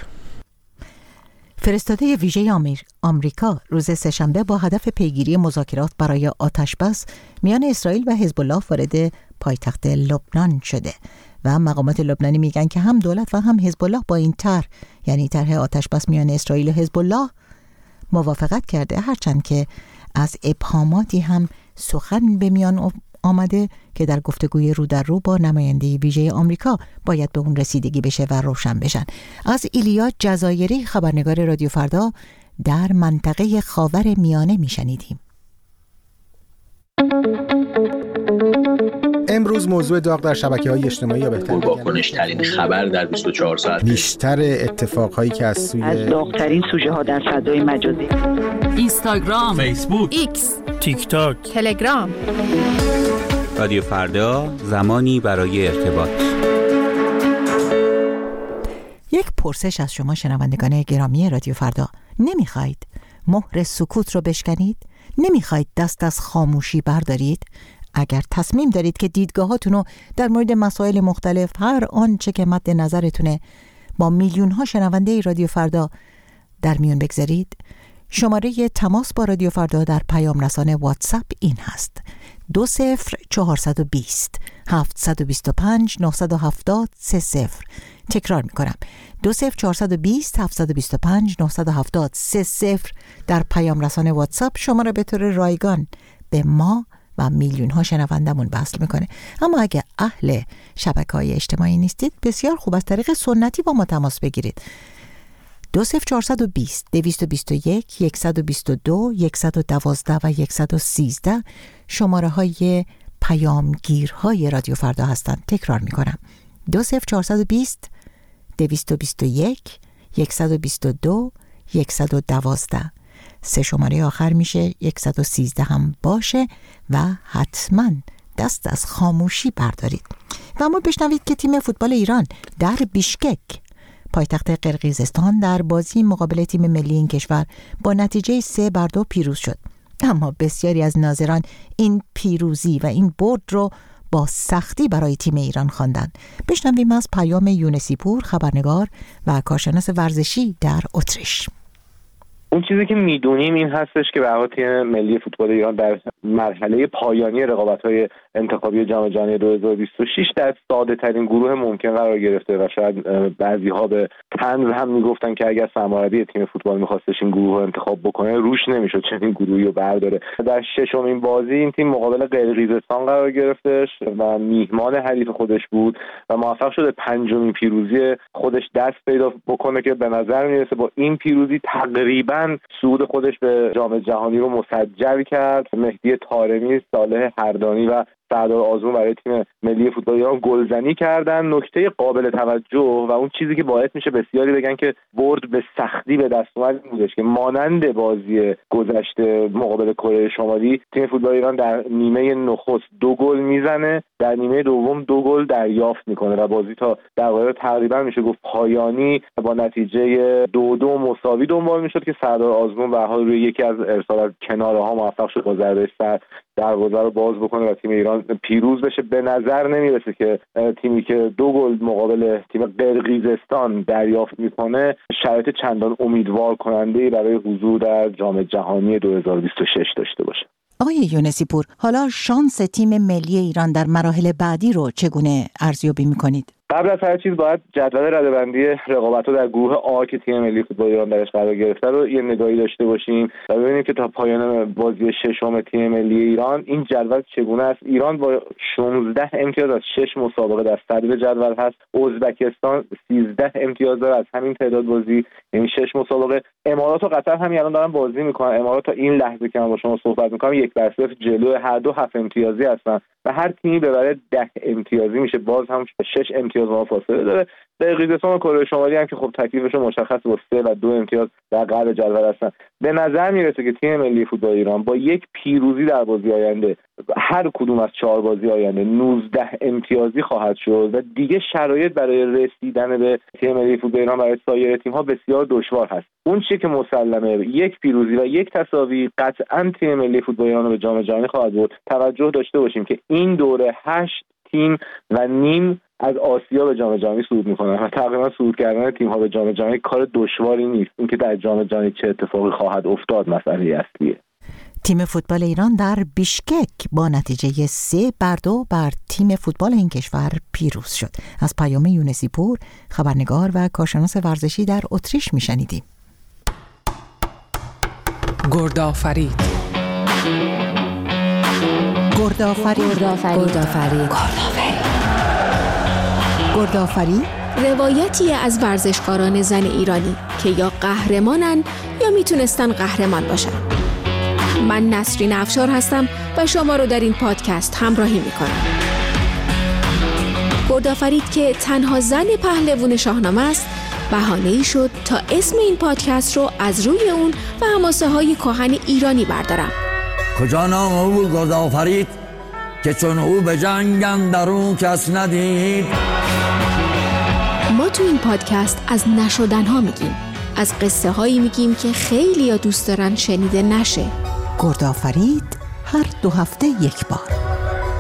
[SPEAKER 1] فرستاده ویژه آمریکا روز سه‌شنبه با هدف پیگیری مذاکرات برای آتشبس میان اسرائیل و حزب الله وارد پایتخت لبنان شده و مقامات لبنانی میگن که هم دولت و هم حزب الله با این طرح، یعنی طرح آتشبس میان اسرائیل و حزب الله، موافقت کرده، هرچند که از ابهاماتی هم سخن به میان آمده که در گفتگوی رو در رو با نماینده ویژه آمریکا باید به اون رسیدگی بشه و روشن بشن. از ایلیا جزایری خبرنگار رادیو فردا در منطقه خاور میانه میشنیدیم.
[SPEAKER 7] امروز موضوع داغ در شبکه‌های اجتماعی یا بهتر
[SPEAKER 10] واکنش ترین خبر در بیست و چهار ساعت،
[SPEAKER 7] بیشتر اتفاقهایی که از سوی
[SPEAKER 11] از داغ‌ترین سوژه ها در فضای مجازی،
[SPEAKER 12] اینستاگرام،
[SPEAKER 13] فیسبوک،
[SPEAKER 12] ایکس،
[SPEAKER 13] تیک تاک،
[SPEAKER 12] تلگرام.
[SPEAKER 14] رادیو فردا، زمانی برای ارتباط.
[SPEAKER 1] یک پرسش از شما شنوندگان گرامی رادیو فردا. نمیخواید مهر سکوت رو بشکنید؟ نمیخواید دست از خاموشی بردارید؟ اگر تصمیم دارید که دیدگاهاتون رو در مورد مسائل مختلف، هر آنچه که مد نظرتونه، با میلیون ها شنونده رادیو فردا در میون بگذارید، شماره تماس با رادیو فردا در پیام رسانه واتساپ این هست: دو صفر چهارصد و بیست هفتصد و بیست و پنج نهصد و هفتاد سه صفر. تکرار میکنم: دو صفر چهارصد و بیست هفتصد و بیست و پنج نهصد و هفتاد سه صفر. در پیام رسانه واتساپ شما را به طور رایگان به ما و میلیون ها شنوندمون وصل میکنه. اما اگه اهل شبکه‌های اجتماعی نیستید، بسیار خوب از طریق سنتی با ما تماس بگیرید: دو صفر چهارصد و بیست دویست و بیست و یک صد و بیست و دو صد و دوازده و صد و سیزده شماره های پیامگیرهای رادیو فردا هستند. تکرار میکنم: دو صفر چهارصد و بیست دویست و بیست و یک صد و بیست و دو صد و دوازده. سه شماره آخر میشه صد و سیزده هم باشه و حتما دست از خاموشی بردارید. و اما بشنوید که تیم فوتبال ایران در بیشکک، پایتخت قرقیزستان، در بازی مقابل تیم ملی این کشور با نتیجه سه بر دو پیروز شد. اما بسیاری از ناظران این پیروزی و این برد رو با سختی برای تیم ایران خواندند. بشنویم از پیام یونسی پور، خبرنگار و کارشناس ورزشی در اتریش.
[SPEAKER 3] اون چیزی که میدونیم این هستش که به هر تیم ملی فوتبال ایران در مرحله پایانی رقابت‌های انتخابی جام جهانی دو هزار و بیست و شش در ساده ترین گروه ممکن قرار گرفته و شاید بعضی‌ها به طنز هم میگفتن که اگر سرمربی تیم فوتبال می‌خواستش این گروه رو انتخاب بکنه، روش نمیشد چنین گروهی رو برداره. در ششمین بازی این تیم مقابل قرقیزستان قرار گرفتش و میهمان حریف خودش بود و موفق شد پنجمین پیروزی خودش دست پیدا بکنه که به نظر میرسه با این پیروزی تقریباً صعود خودش به جام جهانی رو مسجل کرد. مهدی طارمی، صالح هردانی و سردار آزمون برای تیم ملی فوتبال ایران گلزنی کردن. نکته قابل توجه و اون چیزی که باعث میشه بسیاری بگن که برد به سختی به دست اومد بودش که مانند بازی گذشته مقابل کره شمالی، تیم فوتبال ایران در نیمه نخست دو گل میزنه، در نیمه دوم دو گل دریافت میکنه و بازی تا دقایق تقریبا میشه گفت پایانی با نتیجه دو دو مساوی دنبال میشد که سردار آزمون به حال روی یکی از ارسالات کناره‌ها موفق شد با ضربه سر دروازه رو باز بکنه و تیم ایران پیروز بشه. به نظر نمیرسه که تیمی که دو گل مقابل تیم قرقیزستان دریافت میکنه شرایط چندان امیدوار کننده برای حضور در جام جهانی دو هزار و بیست و شش داشته باشه.
[SPEAKER 1] آقای یونسی پور، حالا شانس تیم ملی ایران در مراحل بعدی رو چگونه ارزیابی میکنید؟
[SPEAKER 3] قبل از هر چیز باید جدول رده‌بندی رقابت‌ها در گروه آ که تیم ملی فوتبال ایران درش قرار گرفته رو یه نگاهی داشته باشیم و ببینیم که تا پایان بازی ششم تیم ملی ایران این جدول چگونه است. ایران با شانزده امتیاز از شش مسابقه در صدر جدول هست. ازبکستان سیزده امتیاز داره از همین تعداد بازی، یعنی شش مسابقه. امارات و قطر همین الان دارن بازی میکنن. امارات تا این لحظه که من با شما صحبت میکنم یک بر صفر جلو هر دو هفت امتیازی هستن و هر تیمی ببره ده امتیازی میشه، باز هم شش امتیاز با فاصله داره. قرقیزستان و کره شمالی هم که خب تکلیفشون مشخص با سه و دو امتیاز در قلب جدول هستن. به نظر میرسه که تیم ملی فوتبال ایران با یک پیروزی در بازی آینده، هر کدوم از چهار بازی آینده، نوزده امتیازی خواهد شد و دیگه شرایط برای رسیدن به تیم ملی فوتبال ایران برای سایر تیم‌ها بسیار دشوار هست. اون چیزی که مسلمه یک پیروزی و یک تساوی قطعاً تیم ملی فوتبال ایران رو به جام جهانی خواهد برد. توجه داشته باشیم که این دوره هشت تیم و نیم از آسیا به جام جهانی صعود میکنن و تقریبا صعود کردن تیم ها به جام جهانی کار دشواری نیست. اینکه در جام جهانی چه اتفاقی خواهد افتاد مسئله اصلیه.
[SPEAKER 1] تیم فوتبال ایران در بیشکک با نتیجه سه بر دو بر تیم فوتبال این کشور پیروز شد. از پیام یونسی پور، خبرنگار و کارشناس ورزشی در اتریش میشنیدیم.
[SPEAKER 13] گردآفرید
[SPEAKER 1] گردآفرید
[SPEAKER 13] گردآفرید
[SPEAKER 1] گردآفرید
[SPEAKER 6] روایتی از ورزشکاران زن ایرانی که یا قهرمانن یا میتونستن قهرمان باشن. من نسرین افشار هستم و شما رو در این پادکست همراهی میکنم. گردآفرید که تنها زن پهلوان شاهنامه است، بهانه‌ای شد تا اسم این پادکست رو از روی اون و حماسه های کهن ایرانی بردارم.
[SPEAKER 15] کجا نام او بود گردآفرید که چون او به جنگ اندرون کس ندید.
[SPEAKER 6] ما تو این پادکست از نشدنها میگیم، از قصه هایی میگیم که خیلی ها دوست دارن شنیده نشه.
[SPEAKER 1] گردآفرید هر دو هفته یک بار.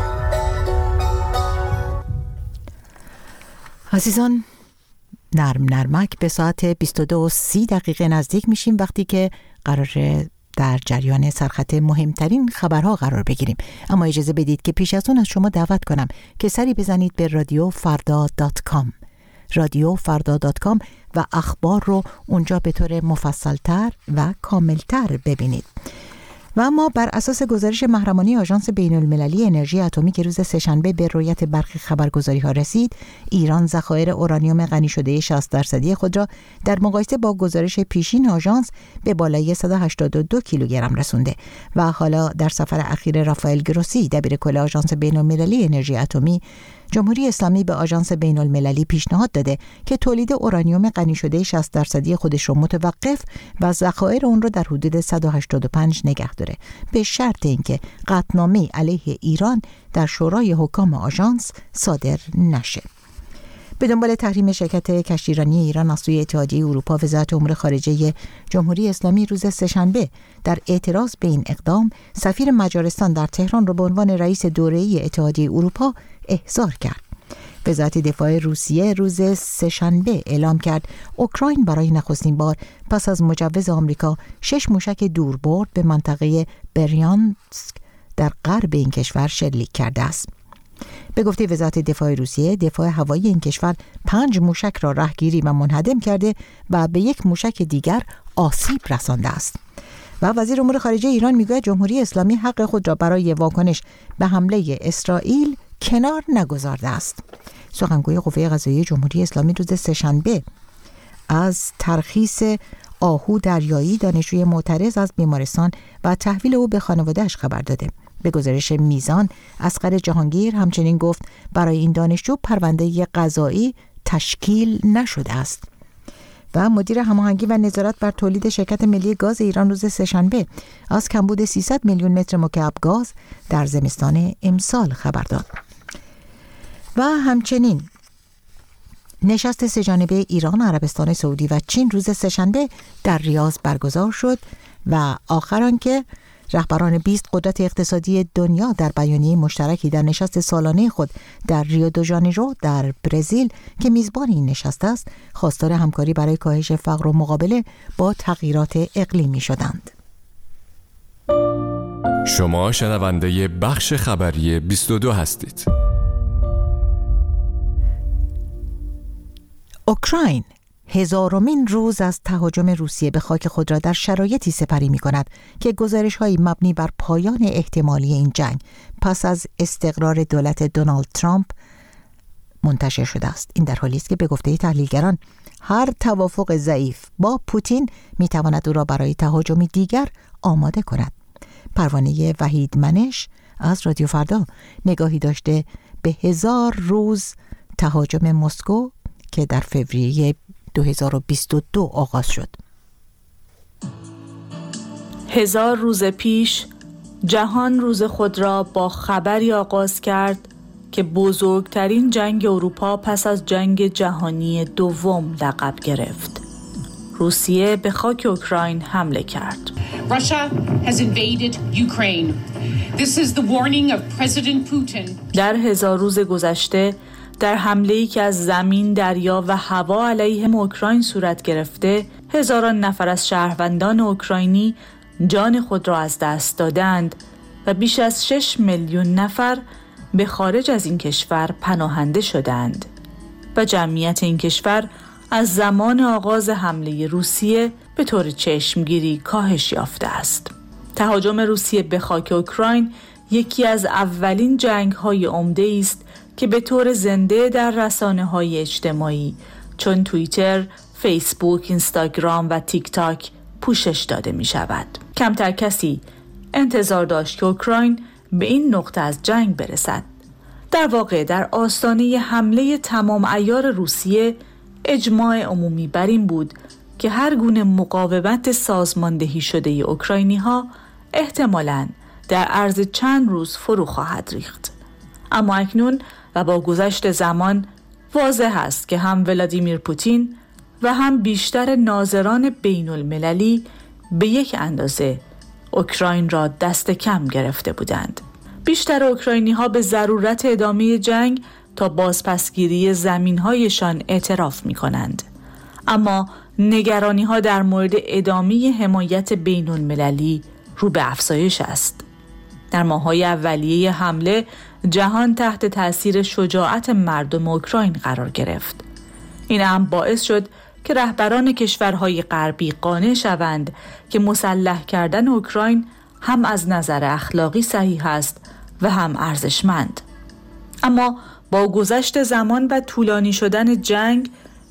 [SPEAKER 1] عزیزان، نرم نرمک به ساعت بیست و دو و سی دقیقه نزدیک میشیم، وقتی که قراره در جریان سرخط مهمترین خبرها قرار بگیریم. اما اجازه بدید که پیش از اون از شما دعوت کنم که سری بزنید به رادیو فردا دات کام رادیو فردا دات کام و اخبار رو اونجا به طور مفصلتر و کاملتر ببینید. و اما بر اساس گزارش محرمانه آژانس بین المللی انرژی اتمی که روز سه‌شنبه به رویت برخی خبرگزاری ها رسید، ایران ذخایر اورانیوم غنی شده شصت درصدی خود را در مقایسه با گزارش پیشین آژانس به بالای صد و هشتاد و دو کیلوگرم رسونده و حالا در سفر اخیر رافائل گروسی دبیرکل آژانس بین المللی انرژی اتمی، جمهوری اسلامی به آژانس بین المللی پیشنهاد داده که تولید اورانیوم غنی شده شصت درصدی خودش را متوقف و ذخایر اون رو در حدود صد و هشتاد و پنج نگه داره، به شرط اینکه قطعنامه علیه ایران در شورای حکام آژانس صادر نشه. به دنبال تحریم شرکت کشتیرانی ایران از سوی اتحادیه اروپا، وزارت امور خارجه جمهوری اسلامی روز سه‌شنبه در اعتراض به این اقدام سفیر مجارستان در تهران را به عنوان رئیس دوره‌ای اتحادیه اروپا احضار کرد. وزارت دفاع روسیه روز سه‌شنبه اعلام کرد اوکراین برای نخستین بار پس از مجوز آمریکا شش موشک دوربرد به منطقه بریانسک در غرب این کشور شلیک کرده است. به گفته وزارت دفاع روسیه، دفاع هوایی این کشور پنج موشک را رهگیری و منهدم کرده و به یک موشک دیگر آسیب رسانده است. و وزیر امور خارجه ایران میگوید جمهوری اسلامی حق خود را برای واکنش به حمله اسرائیل کنار نگذارده است. سخنگوی قوه قضاییه جمهوری اسلامی روز سه‌شنبه از ترخیص آهو دریایی دانشجوی معترض از بیمارستان و تحویل او به خانواده‌اش خبر داده. به گزارش میزان، اصغر جهانگیر همچنین گفت برای این دانشجو پرونده قضایی تشکیل نشده است. و مدیر هماهنگی و نظارت بر تولید شرکت ملی گاز ایران روز سه‌شنبه از کمبود سیصد میلیون متر مکعب گاز در زمستان امسال خبر داد. و همچنین نشست سه‌جانبه ایران، عربستان سعودی و چین روز سه‌شنبه در ریاض برگزار شد و آخر آنکه رهبران بیست قدرت اقتصادی دنیا در بیانیه مشترکی در نشست سالانه خود در ریو دو ژانیرو در برزیل که میزبان این نشست است، خواستار همکاری برای کاهش فقر و مقابله با تغییرات اقلیمی شدند.
[SPEAKER 16] شما شنونده بخش خبری بیست و دو هستید.
[SPEAKER 1] اوکراین هزارمین روز از تهاجم روسیه به خاک خود را در شرایطی سپری می کند که گزارش‌هایی مبنی بر پایان احتمالی این جنگ پس از استقرار دولت دونالد ترامپ منتشر شده است. این در حالی است که به گفته تحلیلگران هر توافق ضعیف با پوتین می تواند او را برای تهاجمی دیگر آماده کند. پروانه وحید منش از رادیو فردا نگاهی داشته به هزار روز تهاجم مسکو که در فوریه دو هزار و بیست و دو آغاز شد.
[SPEAKER 17] هزار روز پیش جهان روز خود را با خبری آغاز کرد که بزرگترین جنگ اروپا پس از جنگ جهانی دوم لقب گرفت. روسیه به خاک اوکراین حمله کرد.
[SPEAKER 18] Russia has invaded Ukraine. This is the warning of President Putin.
[SPEAKER 17] در هزار روز گذشته در حمله‌ای که از زمین، دریا و هوا علیه اوکراین صورت گرفته، هزاران نفر از شهروندان اوکراینی جان خود را از دست دادند و بیش از شش میلیون نفر به خارج از این کشور پناهنده شدند و جمعیت این کشور از زمان آغاز حمله روسیه به طور چشمگیری کاهش یافته است. تهاجم روسیه به خاک اوکراین یکی از اولین جنگ‌های عمده است که به طور زنده در رسانه‌های اجتماعی چون توییتر، فیسبوک، اینستاگرام و تیک تاک پوشش داده می شود. کمتر کسی انتظار داشت که اوکراین به این نقطه از جنگ برسد. در واقع در آستانه حمله تمام عیار روسیه اجماع عمومی بر این بود که هر گونه مقاومت سازماندهی شده اوکراینی‌ها احتمالاً در عرض چند روز فرو خواهد ریخت. اما اکنون و با گذشت زمان واضح است که هم ولادیمیر پوتین و هم بیشتر ناظران بین المللی به یک اندازه اوکراین را دست کم گرفته بودند. بیشتر اوکراینی ها به ضرورت ادامه جنگ تا بازپسگیری زمین‌هایشان اعتراف می‌کنند. اما نگرانی‌ها در مورد ادامه حمایت بین‌المللی رو به افزایش است. در ماه‌های اولیه حمله جهان تحت تأثیر شجاعت مردم اوکراین قرار گرفت. این هم باعث شد که رهبران کشورهای غربی قانع شوند که مسلح کردن اوکراین هم از نظر اخلاقی صحیح است و هم ارزشمند. اما با گذشت زمان و طولانی شدن جنگ،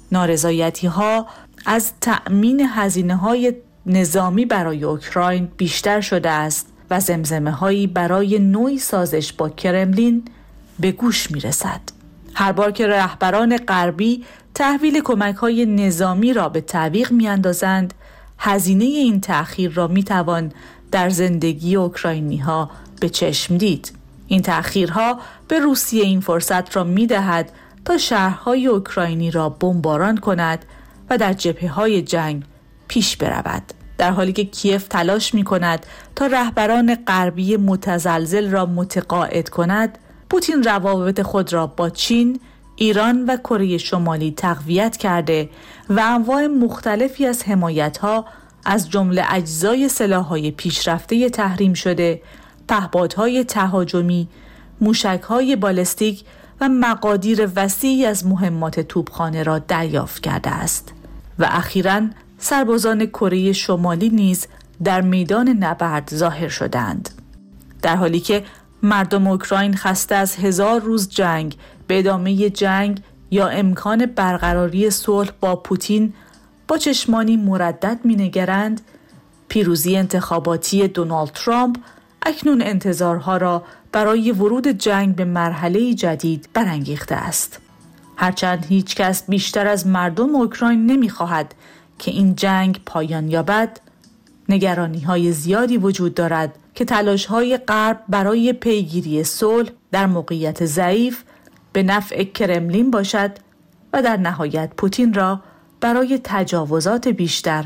[SPEAKER 17] نارضایتی‌ها از تأمین هزینه‌های نظامی برای اوکراین بیشتر شده است و زمزمه‌هایی برای نوعی سازش با کرملین به گوش می‌رسد. هر بار که رهبران غربی تحویل کمک‌های نظامی را به تعویق می‌اندازند، هزینه این تأخیر را می‌توان در زندگی اوکراینی‌ها به چشم دید. این تأخیرها به روسیه این فرصت را می‌دهد تا شهرهای اوکراینی را بمباران کند و در جبهه‌های جنگ پیش برود، در حالی که کیف تلاش می‌کند تا رهبران غربی متزلزل را متقاعد کند. پوتین روابط خود را با چین، ایران و کره شمالی تقویت کرده و انواع مختلفی از حمایت‌ها از جمله اجزای سلاح‌های پیشرفته تحریم شده، پهپادهای تهاجمی، موشک‌های بالستیک و مقادیر وسیعی از مهمات توپخانه را دریافت کرده است و اخیراً سربازان کره شمالی نیز در میدان نبرد ظاهر شدند. در حالی که مردم اوکراین خسته از هزار روز جنگ به ادامه جنگ یا امکان برقراری صلح با پوتین با چشمانی مردد می‌نگرند، پیروزی انتخاباتی دونالد ترامپ اکنون انتظارها را برای ورود جنگ به مرحله جدید برانگیخته است. هرچند هیچ کس بیشتر از مردم اوکراین نمی‌خواهد که این جنگ پایان یابد، نگرانی‌های زیادی وجود دارد که تلاش‌های غرب برای پیگیری صلح در موقعیت ضعیف به نفع کرملین باشد و در نهایت پوتین را برای تجاوزات بیشتر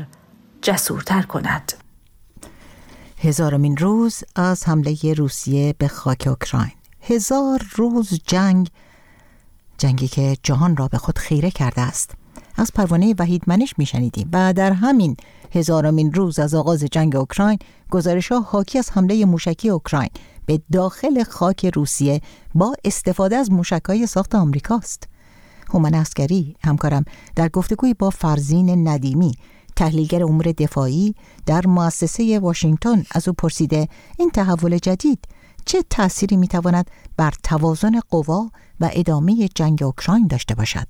[SPEAKER 17] جسورتر کند.
[SPEAKER 1] هزارمین روز از حمله روسیه به خاک اوکراین. هزار روز جنگ، جنگی که جهان را به خود خیره کرده است. از پروانه وحید منش میشنیدیم و در همین هزارمین روز از آغاز جنگ اوکراین، گزارش‌ها حاکی از حمله موشکی اوکراین به داخل خاک روسیه با استفاده از موشک‌های ساخت آمریکاست. هومن عسکری، همکارم، در گفتگویی با فرزین ندیمی، تحلیلگر امور دفاعی در مؤسسه واشنگتن، از او پرسیده این تحول جدید چه تأثیری میتواند بر توازن قوا و ادامه جنگ اوکراین داشته باشد؟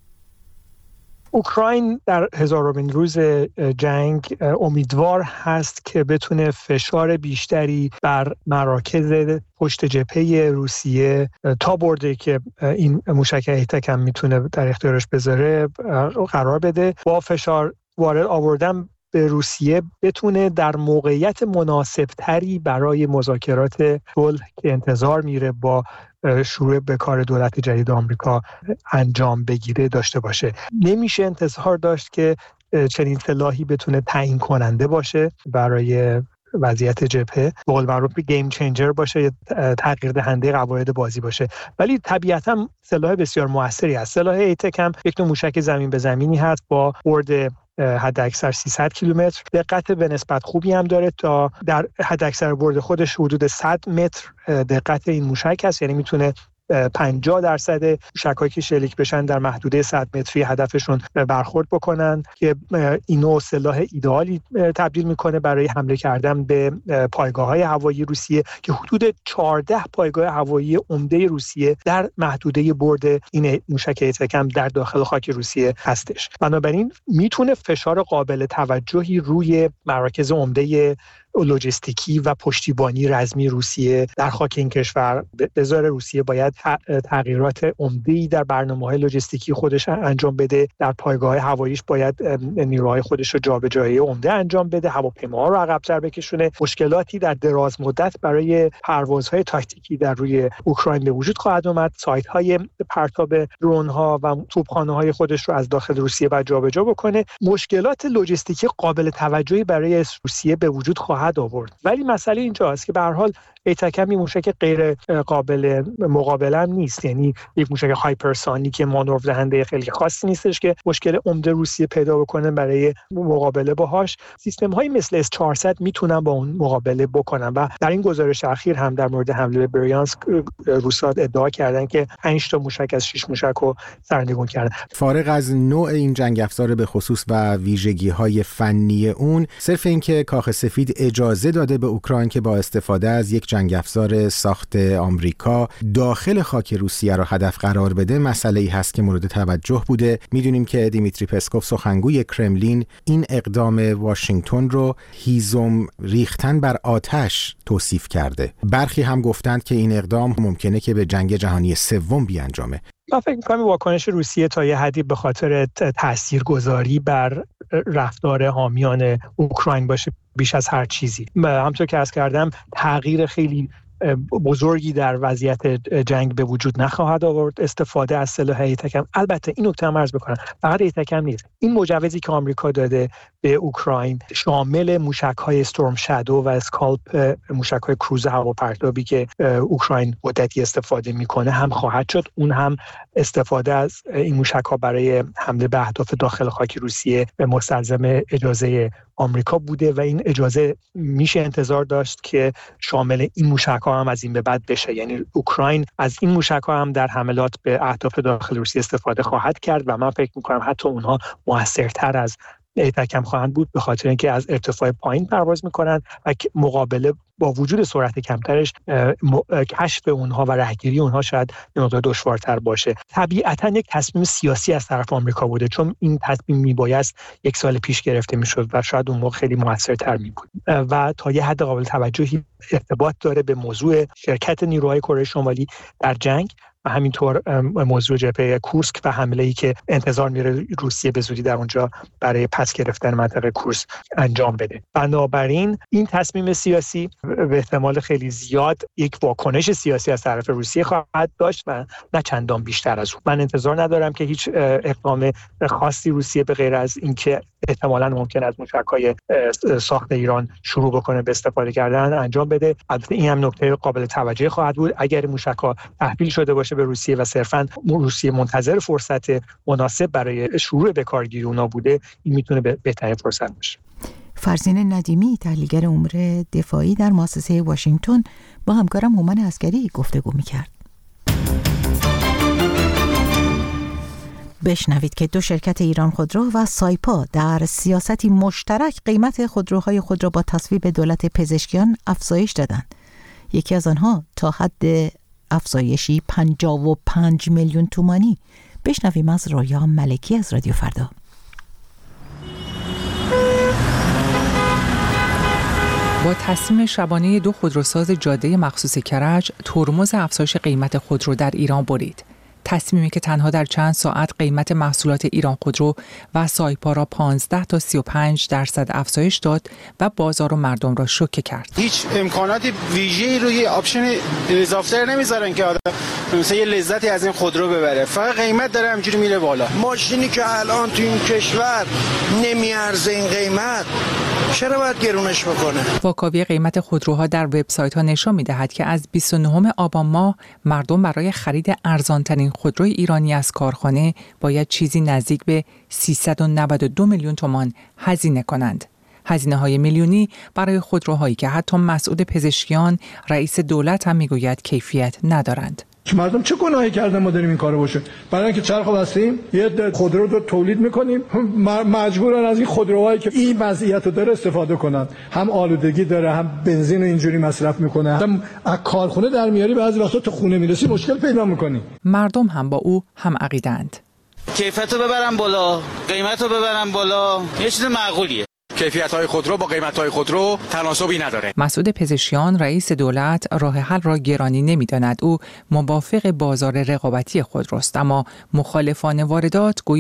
[SPEAKER 19] اوکراین در هزارمین روز جنگ امیدوار هست که بتونه فشار بیشتری بر مراکز پشت جبهه روسیه تا برده که این موشک هیتکم میتونه در اختیارش بذاره قرار بده. با فشار وارد آوردن به روسیه بتونه در موقعیت مناسب تری برای مذاکرات صلح که انتظار میره با شروع به کار دولت جدید آمریکا انجام بگیره داشته باشه. نمیشه انتظار داشت که چنین سلاحی بتونه تعیین کننده باشه برای وضعیت جبهه، به قول معروف گیم چنجر باشه، تغییر دهنده قواعد بازی باشه، ولی طبیعتا سلاح بسیار موثری است. سلاح ایتکم یک نوع موشک زمین به زمینی هست با برد حد اکثر سیصد کیلومتر، دقت به نسبت خوبی هم داره، تا در حد اکثر برد خودش حدود صد متر دقت این موشک هست، یعنی میتونه پنجاه درصد موشک‌هایی که شلیک بشن در محدوده صد متری هدفشون برخورد بکنن که اینو سلاح ایدئالی تبدیل میکنه برای حمله کردن به پایگاه‌های هوایی روسیه که حدود چهارده پایگاه هوایی عمده روسیه در محدوده برد این موشک ایتکم در داخل خاک روسیه هستش. بنابراین میتونه فشار قابل توجهی روی مراکز عمده لوجستیکی و پشتیبانی رزمی روسیه در خاک این کشور بذاره. روسیه باید تغییرات عمده‌ای در برنامه‌های لوجستیکی خودش انجام بده، در پایگاه هواییش باید نیروهای خودش رو جابجایی عمده انجام بده، هواپیماها رو عقب‌تر بکشونه. مشکلاتی در دراز مدت برای پروازهای تاکتیکی در روی اوکراین به وجود خواهد اومد. سایت‌های پرتاب درون‌ها و توپخانه‌های خودش رو از داخل روسیه باید جابجا بکنه. مشکلات لوجستیکی قابل توجهی برای روسیه به وجود خواهد آورد. ولی مسئله اینجاست که به هر حال ایتکم این موشک غیر قابل مقابله هم نیست، یعنی یک موشک هایپرسونیک مانور دهنده خیلی خاصی نیستش که مشکل عمده روسیه پیدا بکنه برای مقابله باهاش. سیستم های مثل اس چهارصد میتونن با اون مقابله بکنن و در این گزارش اخیر هم در مورد حمله به بریانسک روس‌ها ادعا کردن که پنج تا موشک از شش موشک رو سرنگون کردن.
[SPEAKER 20] فارغ از نوع این جنگ افزار به خصوص و ویژگی‌های فنی اون، صرف اینکه کاخ سفید اجازه داده به اوکراین که با استفاده از یک جنگ افزار ساخت آمریکا داخل خاک روسیه را هدف قرار بده مسئله‌ای هست که مورد توجه بوده. میدونیم که دیمیتری پسکوف سخنگوی کرملین این اقدام واشنگتن رو هیزم ریختن بر آتش توصیف کرده. برخی هم گفتند که این اقدام ممکنه که به جنگ جهانی سوم بیانجامه.
[SPEAKER 19] من فکر می‌کنم واکنش روسیه تا یه حدی به خاطر تاثیرگذاری بر رفتار حامیان اوکراین باشه بیش از هر چیزی. همونطور که عرض کردم تغییر خیلی بزرگی در وضعیت جنگ به وجود نخواهد آورد استفاده از سلاح ایتکم. البته این نکته هم عرض بکنم فقط ایتکم نیست، این مجوزی که آمریکا داده به اوکراین شامل موشک‌های استورم شادو و اسکالپ، موشک‌های کروز هواپرتابی که اوکراین مدتی استفاده میکنه هم خواهد شد. اون هم استفاده از این موشک‌ها برای حمله به اهداف داخل خاک روسیه به مستلزم اجازه آمریکا بوده و این اجازه میشه انتظار داشت که شامل این موشک‌ها هم از این به بعد بشه. یعنی اوکراین از این موشک‌ها هم در حملات به اهداف داخل روسیه استفاده خواهد کرد و من فکر می‌کنم حتی اونها موثرتر از ایتکم خواهند بود به خاطر اینکه از ارتفاع پایین پرواز می‌کنند و مقابله با وجود سرعت کمترش کشف اونها و رهگیری اونها شاید مقدار دشوارتر باشه. طبیعتاً یک تصمیم سیاسی از طرف آمریکا بوده، چون این تصمیم میبایست یک سال پیش گرفته میشد و شاید اون موقع خیلی موثرتر میبود و تا یه حد قابل توجهی ارتباط داره به موضوع شرکت نیروهای کره شمالی در جنگ و همینطور موضوع جبهه کورسک و حمله‌ای که انتظار میره روسیه به زودی در اونجا برای پس گرفتن منطقه کورسک انجام بده. بنابراین این تصمیم سیاسی به احتمال خیلی زیاد یک واکنش سیاسی از طرف روسیه خواهد داشت و نه چندان بیشتر از اون. من انتظار ندارم که هیچ اقدام خاصی روسیه به غیر از اینکه احتمالاً ممکن است موشک‌های ساخت ایران شروع بکنه به استفاده کردن انجام بده. البته این هم نکته قابل توجه خواهد بود اگر موشک‌ها تحویل شده باشه به روسیه و صرفاً روسیه منتظر فرصت مناسب برای شروع به کارگیری اونا بوده، این میتونه بهترین فرصت باشه.
[SPEAKER 1] فرزین ندیمی تحلیلگر امور دفاعی در مؤسسه واشنگتن با همکارم هومن عسگری گفتگو می‌کرد. بشنوید که دو شرکت ایران خودرو و سایپا در سیاستی مشترک قیمت خودروهای خود را با تصویب دولت پزشکیان افزایش دادند. یکی از آنها تا حد افزایشی پنجاه و پنج میلیون تومانی. بشنویم از رویا ملکی از رادیو فردا.
[SPEAKER 13] با تصمیم شبانه دو خودروساز جاده مخصوص کرج، ترمز افزایش قیمت خودرو در ایران برید. تصمیمی که تنها در چند ساعت قیمت محصولات ایران خودرو و سایپا را پانزده تا سی و پنج درصد افزایش داد و بازار و مردم را شوکه کرد.
[SPEAKER 21] هیچ امکاناتی ویژه‌ای روی آپشن اضافه نمیذارن که آدم مثلا یه لذتی از این خودرو ببره، فقط قیمت داره همینجوری میره بالا.
[SPEAKER 22] ماشینی که الان تو این کشور نمیارزه این قیمت، چرا باید گرونش بکنه؟
[SPEAKER 13] واکاوی قیمت خودروها در وبسایت‌ها نشان می‌دهد که از بیست و نهم آبان ماه مردم برای خرید ارزان‌ترین خودروی ایرانی از کارخانه باید چیزی نزدیک به سیصد و نود و دو میلیون تومان هزینه کنند. هزینه‌های میلیونی برای خودروهایی که حتی مسعود پزشکیان رئیس دولت هم میگوید کیفیت ندارند.
[SPEAKER 23] مردم چه گناهی کردن ما داریم این کارو باشه؟ برای اینکه چرخ بستیم یه خودرو رو تولید میکنیم، مجبورن از این خودروهایی که این وضعیت رو داره استفاده کنن، هم آلودگی داره هم بنزین رو اینجوری مصرف میکنه، هم از کارخونه در میاری بعضی وقتا تو خونه میرسی مشکل پیدا میکنی.
[SPEAKER 13] مردم هم با او هم عقیدند.
[SPEAKER 21] کیفیت رو ببرن بالا، قیمت رو ببرن بالا، یه چیز معقولیه.
[SPEAKER 24] کیفیت‌های خودرو با قیمت‌های خودرو تناسبی نداره.
[SPEAKER 13] مسعود پزشکیان رئیس دولت راه حل را گرانی نمی‌داند. او موافق بازار رقابتی خودروست، اما مخالفان واردات گویا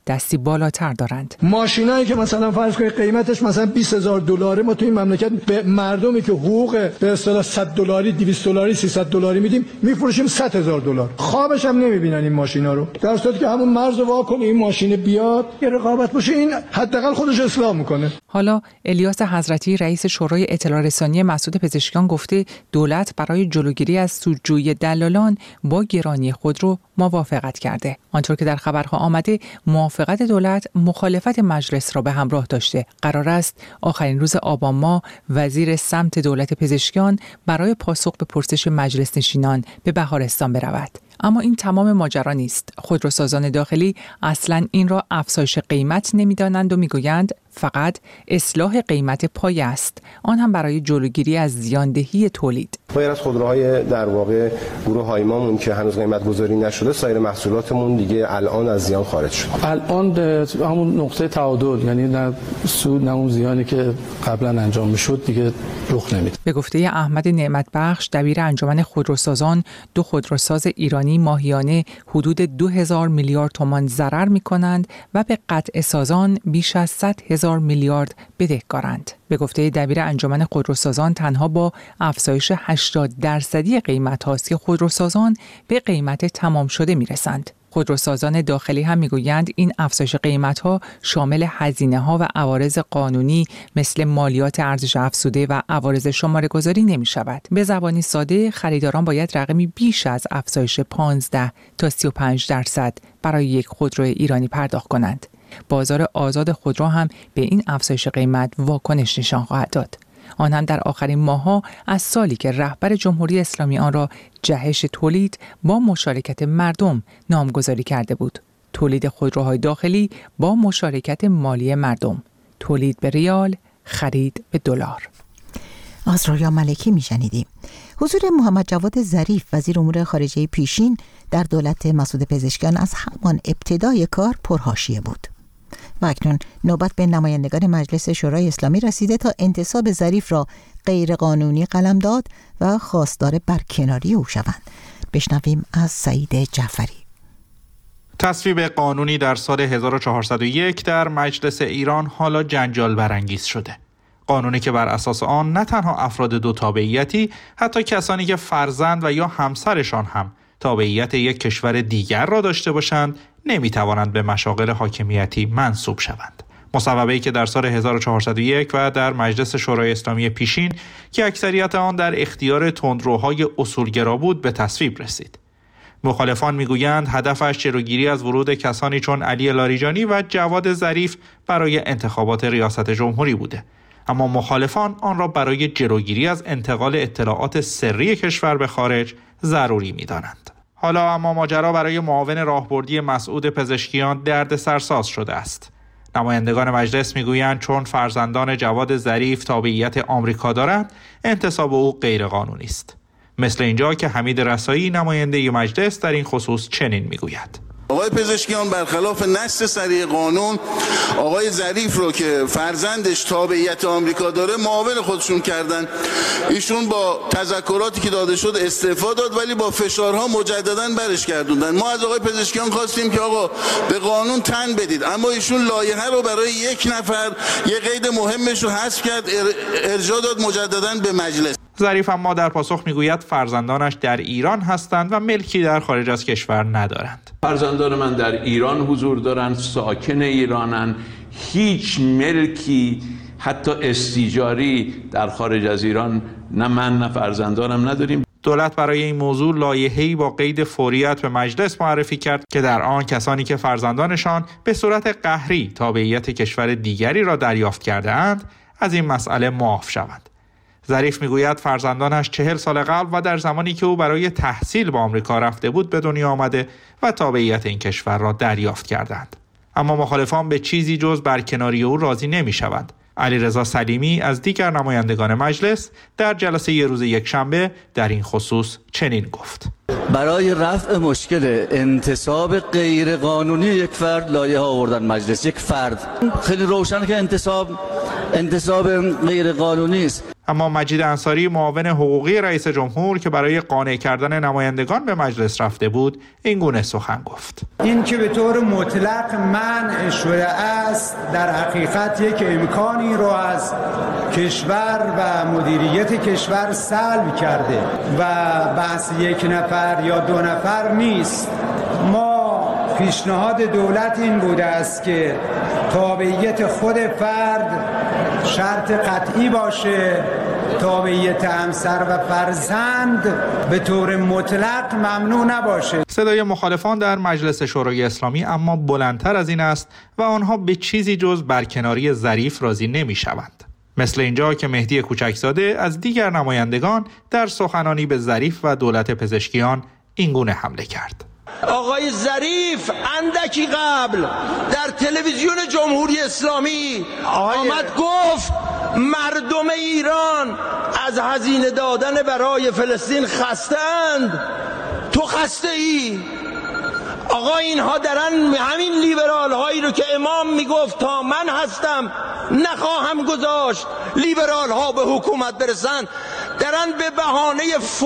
[SPEAKER 13] دستی بالاتر دارند.
[SPEAKER 23] ماشینایی که مثلا فرض کنید قیمتش مثلا بیست هزار دلاره، ما تو این مملکت به مردمی که حقوق به اصطلاح صد دلاری، دویست دلاری، سیصد دلاری میدیم میفروشیم صد هزار دلار. خوابش هم نمیبینن این ماشینا رو. در صورتی که همون مرز وا کنه این ماشین بیاد، یه رقابت باشه، این حداقل خودش اصلاح میکنه.
[SPEAKER 13] حالا الیاس حضرتی رئیس شورای اطلاع رسانی مسعود پزشکیان گفته دولت برای جلوگیری از سودجویی دلالان با گرانی خودرو موافقت کرده. آنطور که در خبرها آمده موافقت دولت مخالفت مجلس را به همراه داشته. قرار است آخرین روز آبان ماه وزیر سمت دولت پزشکیان برای پاسخ به پرسش مجلس نشینان به بهارستان برود. اما این تمام ماجرا نیست. خودروسازان داخلی اصلاً این را افزایش قیمت نمی‌دانند و می‌گویند فقط اصلاح قیمت پایه است، آن هم برای جلوگیری از زیاندهی تولید.
[SPEAKER 2] غیر از خودروهای در واقع گروه هایمامون که هنوز قیمت گذاری نشده، سایر محصولاتمون دیگه الان از زیان خارج شد.
[SPEAKER 4] الان همون نقطه تعادل، یعنی نه سود نه اون زیانی که قبلا انجام میشد دیگه رخ نمیده.
[SPEAKER 13] به گفته احمد نعمت بخش دبیر انجمن خودروسازان، دو خودروساز ایرانی ماهیانه حدود دو هزار میلیارد تومان ضرر می‌کنند و به قطع سازان بیش از صد هزار میلیارد بدهکارند. به گفته دبیر انجمن خودروسازان تنها با افزایش هشتاد درصدی قیمت هاست که خودروسازان به قیمت تمام شده میرسند. خودروسازان داخلی هم میگویند این افزایش قیمت ها شامل هزینه ها و عوارض قانونی مثل مالیات ارزش افزوده و عوارض شماره گذاری نمی شود. به زبانی ساده خریداران باید رقمی بیش از افزایش پانزده تا سی و پنج درصد برای یک خودرو ایرانی پرداخت کنند. بازار آزاد خودرو هم به این افزایش قیمت واکنش نشان خواهد داد. آن هم در آخرین ماه‌ها از سالی که رهبر جمهوری اسلامی آن را جهش تولید با مشارکت مردم نامگذاری کرده بود. تولید خودروهای داخلی با مشارکت مالی مردم. تولید به ریال، خرید به دلار.
[SPEAKER 1] از رویا ملکی میشنیدیم. حضور محمد جواد ظریف وزیر امور خارجه پیشین در دولت مسعود پزشکیان از همان ابتدای کار پرحاشیه بود. و اکنون نوبت به نمایندگان مجلس شورای اسلامی رسیده تا انتصاب ظریف را غیرقانونی قلمداد و خواستار برکناری او شوند. بشنویم از سعید جعفری.
[SPEAKER 5] تصویب قانونی در سال هزار و چهارصد و یک در مجلس ایران حالا جنجال برانگیز شده. قانونی که بر اساس آن نه تنها افراد دو تابعیتی، حتی کسانی که فرزند و یا همسرشان هم تابعیت یک کشور دیگر را داشته باشند نمی توانند به مشاغل حاکمیتی منصوب شوند. مصوبه‌ای که در سال هزار و چهارصد و یک و در مجلس شورای اسلامی پیشین که اکثریت آن در اختیار تندروهای اصولگرا بود به تصویب رسید. مخالفان میگویند هدفش جلوگیری از ورود کسانی چون علی لاریجانی و جواد ظریف برای انتخابات ریاست جمهوری بوده، اما مخالفان آن را برای جلوگیری از انتقال اطلاعات سری کشور به خارج ضروری می‌دانند. حالا اما ماجرا برای معاون راهبردی مسعود پزشکیان درد سرساز شده است. نمایندگان مجلس میگویند چون فرزندان جواد ظریف تابعیت آمریکا دارند، انتصاب او غیرقانونی است. مثل اینجا که حمید رسایی نماینده مجلس در این خصوص چنین میگوید:
[SPEAKER 8] آقای پزشکیان برخلاف نص صریح قانون آقای ظریف رو که فرزندش تابعیت آمریکا داره معاون خودشون کردن. ایشون با تذکراتی که داده شد استعفا داد، ولی با فشارها مجددا برش گردوندن. ما از آقای پزشکیان خواستیم که آقا به قانون تن بدید، اما ایشون لایحه رو برای یک نفر یه قید مهمش رو حذف کرد، ارجاع داد مجددا به مجلس.
[SPEAKER 5] ظریف اما در پاسخ میگوید فرزندانش در ایران هستند و ملکی در خارج از کشور ندارند.
[SPEAKER 25] فرزندان من در ایران حضور دارند، ساکن ایرانند، هیچ ملکی حتی استیجاری در خارج از ایران نه من نه فرزندانم نداریم.
[SPEAKER 5] دولت برای این موضوع لایحه‌ای با قید فوریت به مجلس معرفی کرد که در آن کسانی که فرزندانشان به صورت قهری تابعیت کشور دیگری را دریافت کرده اند از این مسئله معاف شوند. ظریف میگوید فرزندانش چهل سال قبل و در زمانی که او برای تحصیل به آمریکا رفته بود به دنیا آمده و تابعیت این کشور را دریافت کردند. اما مخالفان به چیزی جز برکناری او راضی نمی‌شوند. علیرضا سلیمی از دیگر نمایندگان مجلس در جلسه روز یکشنبه در این خصوص چنین گفت:
[SPEAKER 7] برای رفع مشکل انتصاب غیر قانونی یک فرد لایحه آوردن مجلس. یک فرد خیلی روشنه که انتصاب انتصاب غیر قانونی است.
[SPEAKER 5] اما مجید انصاری معاون حقوقی رئیس جمهور که برای قانع کردن نمایندگان به مجلس رفته بود این گونه سخن گفت:
[SPEAKER 9] این که به طور مطلق منع شده است در حقیقت یک امکانی رو از کشور و مدیریت کشور سلب کرده و بحث یک نفر یا دو نفر نیست. ما پیشنهاد دولت این بوده است که تابعیت خود فرد شرط قطعی باشه، تابعیت همسر و فرزند به طور مطلق ممنوع نباشه.
[SPEAKER 5] صدای مخالفان در مجلس شورای اسلامی اما بلندتر از این است و آنها به چیزی جز برکناری ظریف راضی نمی‌شوند. مثل اینجا که مهدی کوچکزاده از دیگر نمایندگان در سخنانی به ظریف و دولت پزشکیان اینگونه حمله کرد:
[SPEAKER 22] آقای ظریف اندکی قبل در تلویزیون جمهوری اسلامی آمد گفت مردم ایران از هزینه دادن برای فلسطین خسته‌اند. تو خسته ای؟ آقا اینها درن همین لیبرال هایی رو که امام میگفت تا من هستم نخواهم گذاشت لیبرال ها به حکومت برسن، درن به بهانه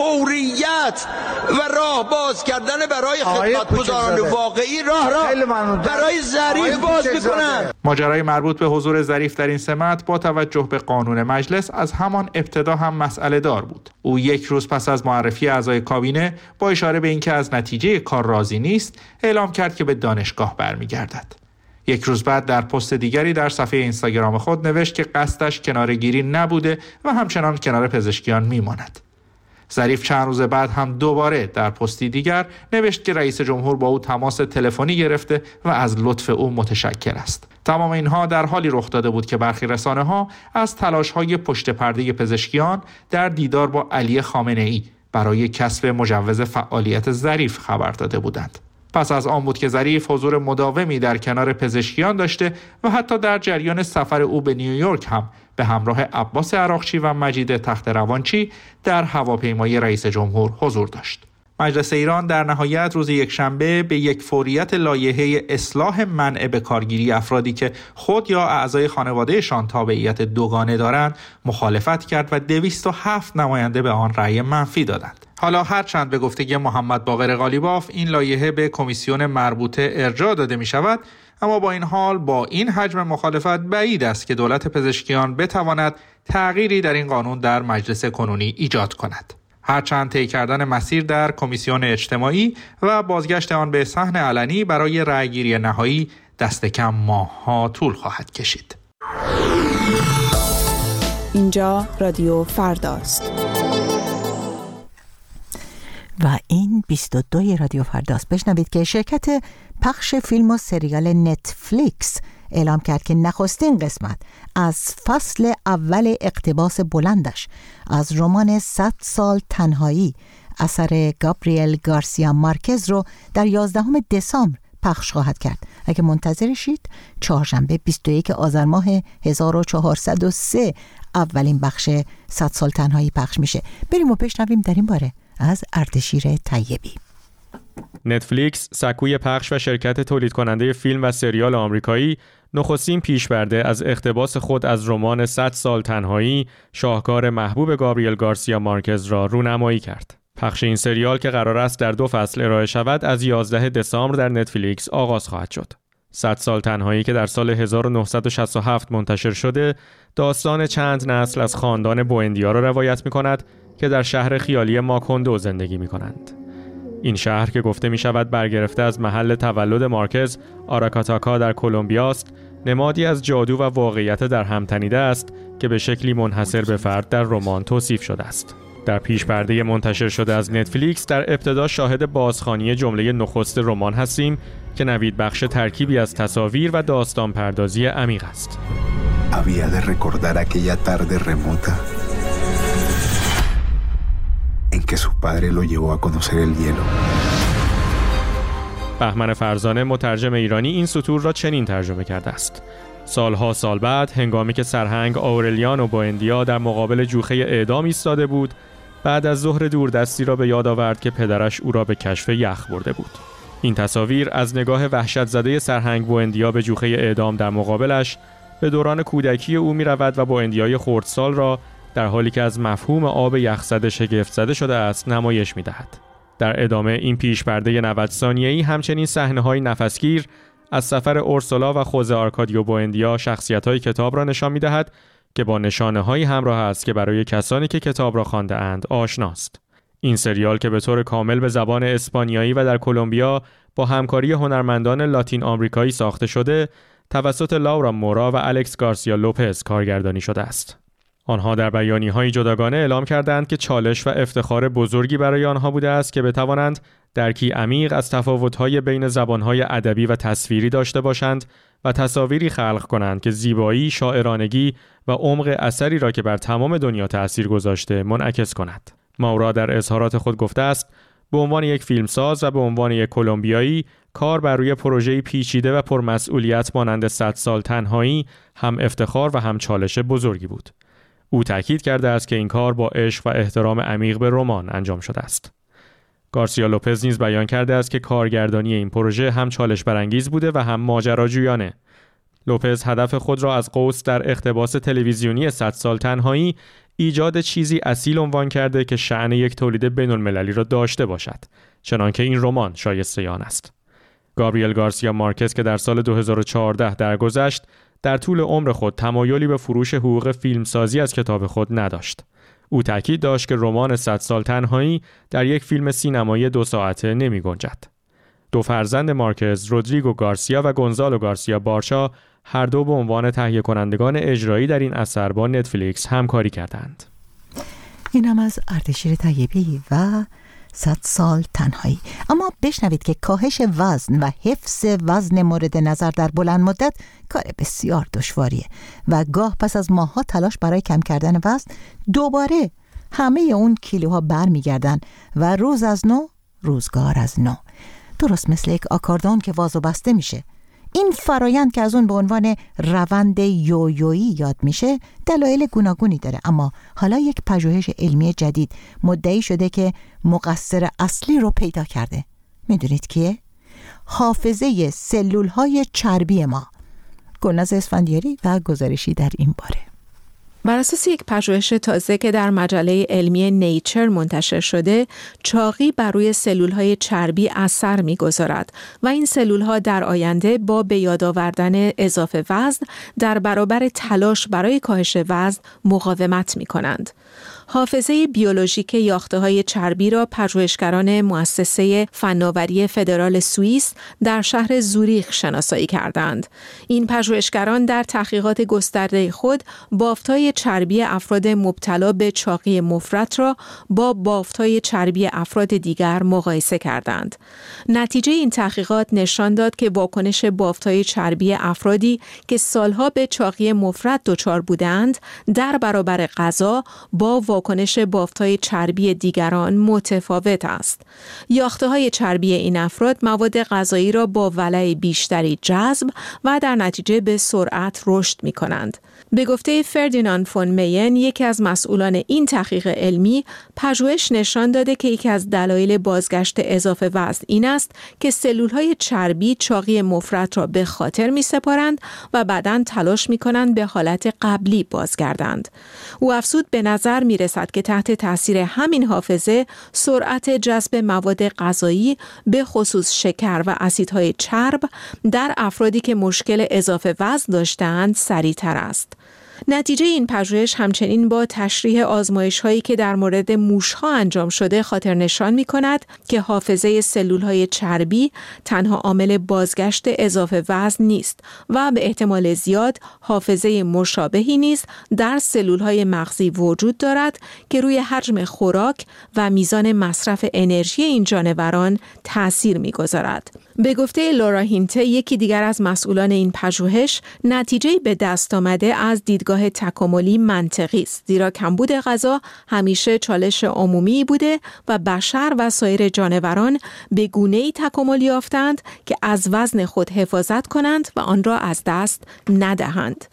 [SPEAKER 22] فوریت و راه باز کردن برای خدمتگزاران واقعی راه راه برای ظریف باز میکنن.
[SPEAKER 5] ماجرای مربوط به حضور ظریف در این سمت با توجه به قانون مجلس از همان ابتدا هم مسئله دار بود. او یک روز پس از معرفی اعضای کابینه با اشاره به اینکه از نتیجه کار راضی نیست اعلام کرد که به دانشگاه برمیگردد. یک روز بعد در پست دیگری در صفحه اینستاگرام خود نوشت که قصدش کناره‌گیری نبوده و همچنان کنار پزشکیان میماند. ظریف چند روز بعد هم دوباره در پستی دیگر نوشت که رئیس جمهور با او تماس تلفنی گرفته و از لطف او متشکر است. تمام اینها در حالی رخ داده بود که برخی رسانه‌ها از تلاش‌های پشت پرده پزشکیان در دیدار با علی خامنه‌ای برای کسب مجوز فعالیت ظریف خبر داده بودند. پس از آن بود که ظریف حضور مداومی در کنار پزشکیان داشته و حتی در جریان سفر او به نیویورک هم به همراه عباس عراقچی و مجید تخت‌روانچی در هواپیمای رئیس جمهور حضور داشت. مجلس ایران در نهایت روز یکشنبه به یک فوریت لایحه اصلاح منع به کارگیری افرادی که خود یا اعضای خانوادهشان تابعیت دوگانه دارند مخالفت کرد و دویست و هفت نماینده به آن رأی منفی دادند. حالا هرچند به گفته محمد باقر قالیباف این لایحه به کمیسیون مربوطه ارجاع داده می شود، اما با این حال با این حجم مخالفت بعید است که دولت پزشکیان بتواند تغییری در این قانون در مجلس کنونی ایجاد کند. هرچند طی کردن مسیر در کمیسیون اجتماعی و بازگشت آن به صحن علنی برای رأیگیری نهایی دست کم ماه‌ها طول خواهد کشید.
[SPEAKER 6] اینجا رادیو فرداست.
[SPEAKER 1] و این بیست و دو رادیو فرداست. بشنوید که شرکت پخش فیلم و سریال نتفلیکس اعلام کرد که نخستین قسمت از فصل اول اقتباس بلندش از رمان صد سال تنهایی اثر گابریل گارسیا مارکز رو در یازدهم دسامبر پخش خواهد کرد. اگه منتظرشید چهارشنبه بیست و یکم آذر ماه هزار و چهارصد و سه اولین بخش صد سال تنهایی پخش میشه. بریم و بشنویم در این باره از اردشیر طیبی.
[SPEAKER 10] نتفلیکس، سکوی پخش و شرکت تولید کننده فیلم و سریال آمریکایی، نخستین پیش‌پرده از اقتباس خود از رمان صد سال تنهایی، شاهکار محبوب گابریل گارسیا مارکز را رونمایی کرد. پخش این سریال که قرار است در دو فصل ارائه شود، از یازدهم دسامبر در نتفلیکس آغاز خواهد شد. صد سال تنهایی که در سال هزار و نهصد و شصت و هفت منتشر شده، داستان چند نسل از خاندان بوئندیا را روایت می‌کند که در شهر خیالی ماکوندو زندگی می‌کنند. این شهر که گفته می‌شود برگرفته از محل تولد مارکز، آراکاتاکا در کلمبیا است، نمادی از جادو و واقعیت در هم تنیده است که به شکلی منحصر به فرد در رمان توصیف شده است. در پیش پرده منتشر شده از نتفلیکس در ابتدا شاهد بازخوانی جمله نخست رمان هستیم که نوید بخش ترکیبی از تصاویر و داستان پردازی عمیق است.
[SPEAKER 11] Había de recordar aquella tarde remota en que su padre lo llevó a conocer el hielo.
[SPEAKER 10] بهمن فرزانه مترجم ایرانی این سطور را چنین ترجمه کرده است: سالها سال بعد هنگامی که سرهنگ آورلیانو بوئندیا در مقابل جوخه اعدام ایستاده بود، بعد از ظهر دوردستی را به یاد آورد که پدرش او را به کشف یخ برده بود. این تصاویر از نگاه وحشت زده سرهنگ بوئندیا به جوخه اعدام در مقابلش به دوران کودکی او می رود و بوئندیای خردسال را در حالی که از مفهوم آب یخزده شگفت زده شده است نمایش می دهد. در ادامه این پیش پرده نود ثانیه‌ای همچنین صحنه‌های نفسگیر از سفر اورسولا و خوزه آرکادیو بوئندیا شخصیت‌های کتاب را نشان می‌دهد که با نشانه‌هایی همراه است که برای کسانی که کتاب را خوانده‌اند آشناست. این سریال که به طور کامل به زبان اسپانیایی و در کلمبیا با همکاری هنرمندان لاتین آمریکایی ساخته شده، توسط لاورا مورا و الکس گارسیا لوپز کارگردانی شده است. آنها در بیانیه‌های جداگانه اعلام کردند که چالش و افتخار بزرگی برای آنها بوده است که بتوانند درکی عمیق از تفاوت‌های بین زبان‌های ادبی و تصویری داشته باشند و تصاویری خلق کنند که زیبایی، شاعرانگی و عمق اثری را که بر تمام دنیا تأثیر گذاشته منعکس کند. مورا در اظهارات خود گفته است: به عنوان یک فیلمساز و به عنوان یک کلمبیایی، کار بر روی پروژه‌ای پیچیده و پرمسئولیت مانند صد سال تنهایی هم افتخار و هم چالش بزرگی بود. او تاکید کرده است که این کار با عشق و احترام عمیق به رمان انجام شده است. گارسیا لوپز نیز بیان کرده است که کارگردانی این پروژه هم چالش برانگیز بوده و هم ماجراجویانه. لوپز هدف خود را از قوس در اقتباس تلویزیونی صد سال تنهایی ایجاد چیزی اصیل عنوان کرده که شأن یک تولید بین‌المللی را داشته باشد، چنانکه این رمان شایسته آن است. گابریل گارسیا مارکز که در سال دو هزار و چهارده درگذشت، در طول عمر خود تمایلی به فروش حقوق فیلمسازی از کتاب خود نداشت. او تاکید داشت که رمان صد سال تنهایی در یک فیلم سینمایی دو ساعته نمی گنجد. دو فرزند مارکز، رودریگو گارسیا و گونزالو گارسیا بارشا، هر دو به عنوان تهیه کنندگان اجرایی در این اثر با نتفلیکس همکاری کردند.
[SPEAKER 1] این هم از اردشیر طیبی و صد سال تنهایی. اما بشنوید که کاهش وزن و حفظ وزن مورد نظر در بلند مدت کار بسیار دشواریه و گاه پس از ماه‌ها تلاش برای کم کردن وزن دوباره همه اون کیلوها برمیگردن و روز از نو روزگار از نو، درست مثل یک آکاردون که واز و بسته میشه. این فرایند که از اون به عنوان روند یویویی یاد میشه دلایل گوناگونی داره، اما حالا یک پژوهش علمی جدید مدعی شده که مقصر اصلی رو پیدا کرده. میدونید کیه؟ حافظه سلول‌های چربی ما. گلناز اسفندیاری و گزارشی در این باره.
[SPEAKER 6] بر اساس یک پژوهش تازه که در مجله علمی نیچر منتشر شده، چاقی بر روی سلول‌های چربی اثر می‌گذارد و این سلول‌ها در آینده با به یاد آوردن اضافه وزن در برابر تلاش برای کاهش وزن مقاومت می‌کنند. حافظه بیولوژیک یافته‌های چربی را پژوهشگران مؤسسه فناوری فدرال سوئیس در شهر زوریخ شناسایی کردند. این پژوهشگران در تحقیقات گسترده خود بافت‌های چربی افراد مبتلا به چاقی مفرط را با بافت‌های چربی افراد دیگر مقایسه کردند. نتیجه این تحقیقات نشان داد که واکنش بافت‌های چربی افرادی که سالها به چاقی مفرط دچار بودند در برابر غذا با واکنش بافت‌های چربی دیگران متفاوت است. یافته‌های چربی این افراد مواد غذایی را با ولع بیشتری جذب و در نتیجه به سرعت رشد می‌کنند. به گفته فردیناند فون مین، یکی از مسئولان این تحقیق علمی، پژوهش نشان داده که یکی از دلایل بازگشت اضافه وزن این است که سلول‌های چربی چاقی مفرط را به خاطر می‌سپارند و بعداً تلاش می‌کنند به حالت قبلی بازگردند. او افزود به نظر می‌رسد که تحت تاثیر همین حافظه سرعت جذب مواد غذایی به خصوص شکر و اسیدهای چرب در افرادی که مشکل اضافه وزن داشتند سریع‌تر است. نتیجه این پژوهش همچنین با تشریح آزمایش‌هایی که در مورد موش‌ها انجام شده خاطر نشان می‌کند که حافظه سلول‌های چربی تنها عامل بازگشت اضافه وزن نیست و به احتمال زیاد حافظه مشابهی نیز در سلول‌های مغزی وجود دارد که روی حجم خوراک و میزان مصرف انرژی این جانوران تأثیر می‌گذارد. به گفته لورا هینته، یکی دیگر از مسئولان این پژوهش، نتیجه به دست آمده از دیدگاه تکاملی منطقی است، زیرا کمبود غذا همیشه چالش عمومی بوده و بشر و سایر جانوران به گونه‌ای تکامل یافتند که از وزن خود حفاظت کنند و آن را از دست ندهند.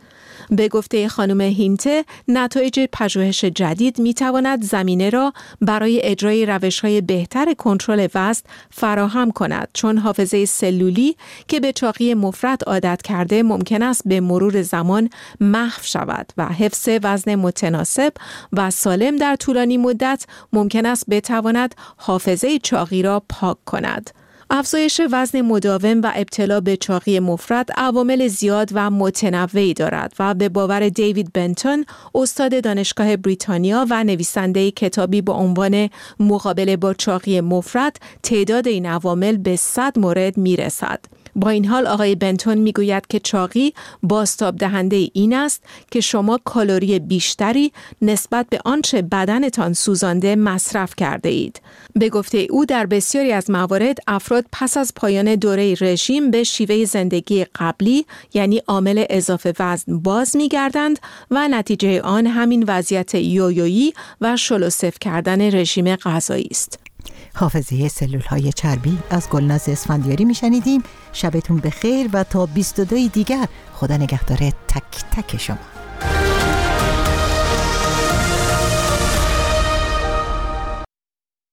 [SPEAKER 6] به گفته خانم هینته، نتایج پژوهش جدید میتواند زمینه را برای اجرای روش‌های بهتر کنترل وزن فراهم کند، چون حافظه سلولی که به چاقی مفرط عادت کرده ممکن است به مرور زمان محو شود و حفظ وزن متناسب و سالم در طولانی مدت ممکن است بتواند حافظه چاقی را پاک کند. افزایش وزن مداوم و ابتلا به چاقی مفرط عوامل زیاد و متنوعی دارد و به باور دیوید بنتون، استاد دانشگاه بریتانیا و نویسنده کتابی با عنوان مقابله با چاقی مفرط، تعداد این عوامل به صد مورد میرسد. با این حال آقای بنتون میگوید که چاقی بازتاب دهنده این است که شما کالری بیشتری نسبت به آنچه بدنتان سوزانده مصرف کرده اید. به گفته او در بسیاری از موارد افراد پس از پایان دوره رژیم به شیوه زندگی قبلی یعنی عامل اضافه وزن باز میگردند و نتیجه آن همین وضعیت یویویی و شلوسف کردن رژیم غذایی است.
[SPEAKER 1] حافظه سلول‌های چربی از گلناز اسفندیاری میشنیدیم. شبتون بخیر و تا بیست و دو دیگر خدا نگهدار تک تک شما.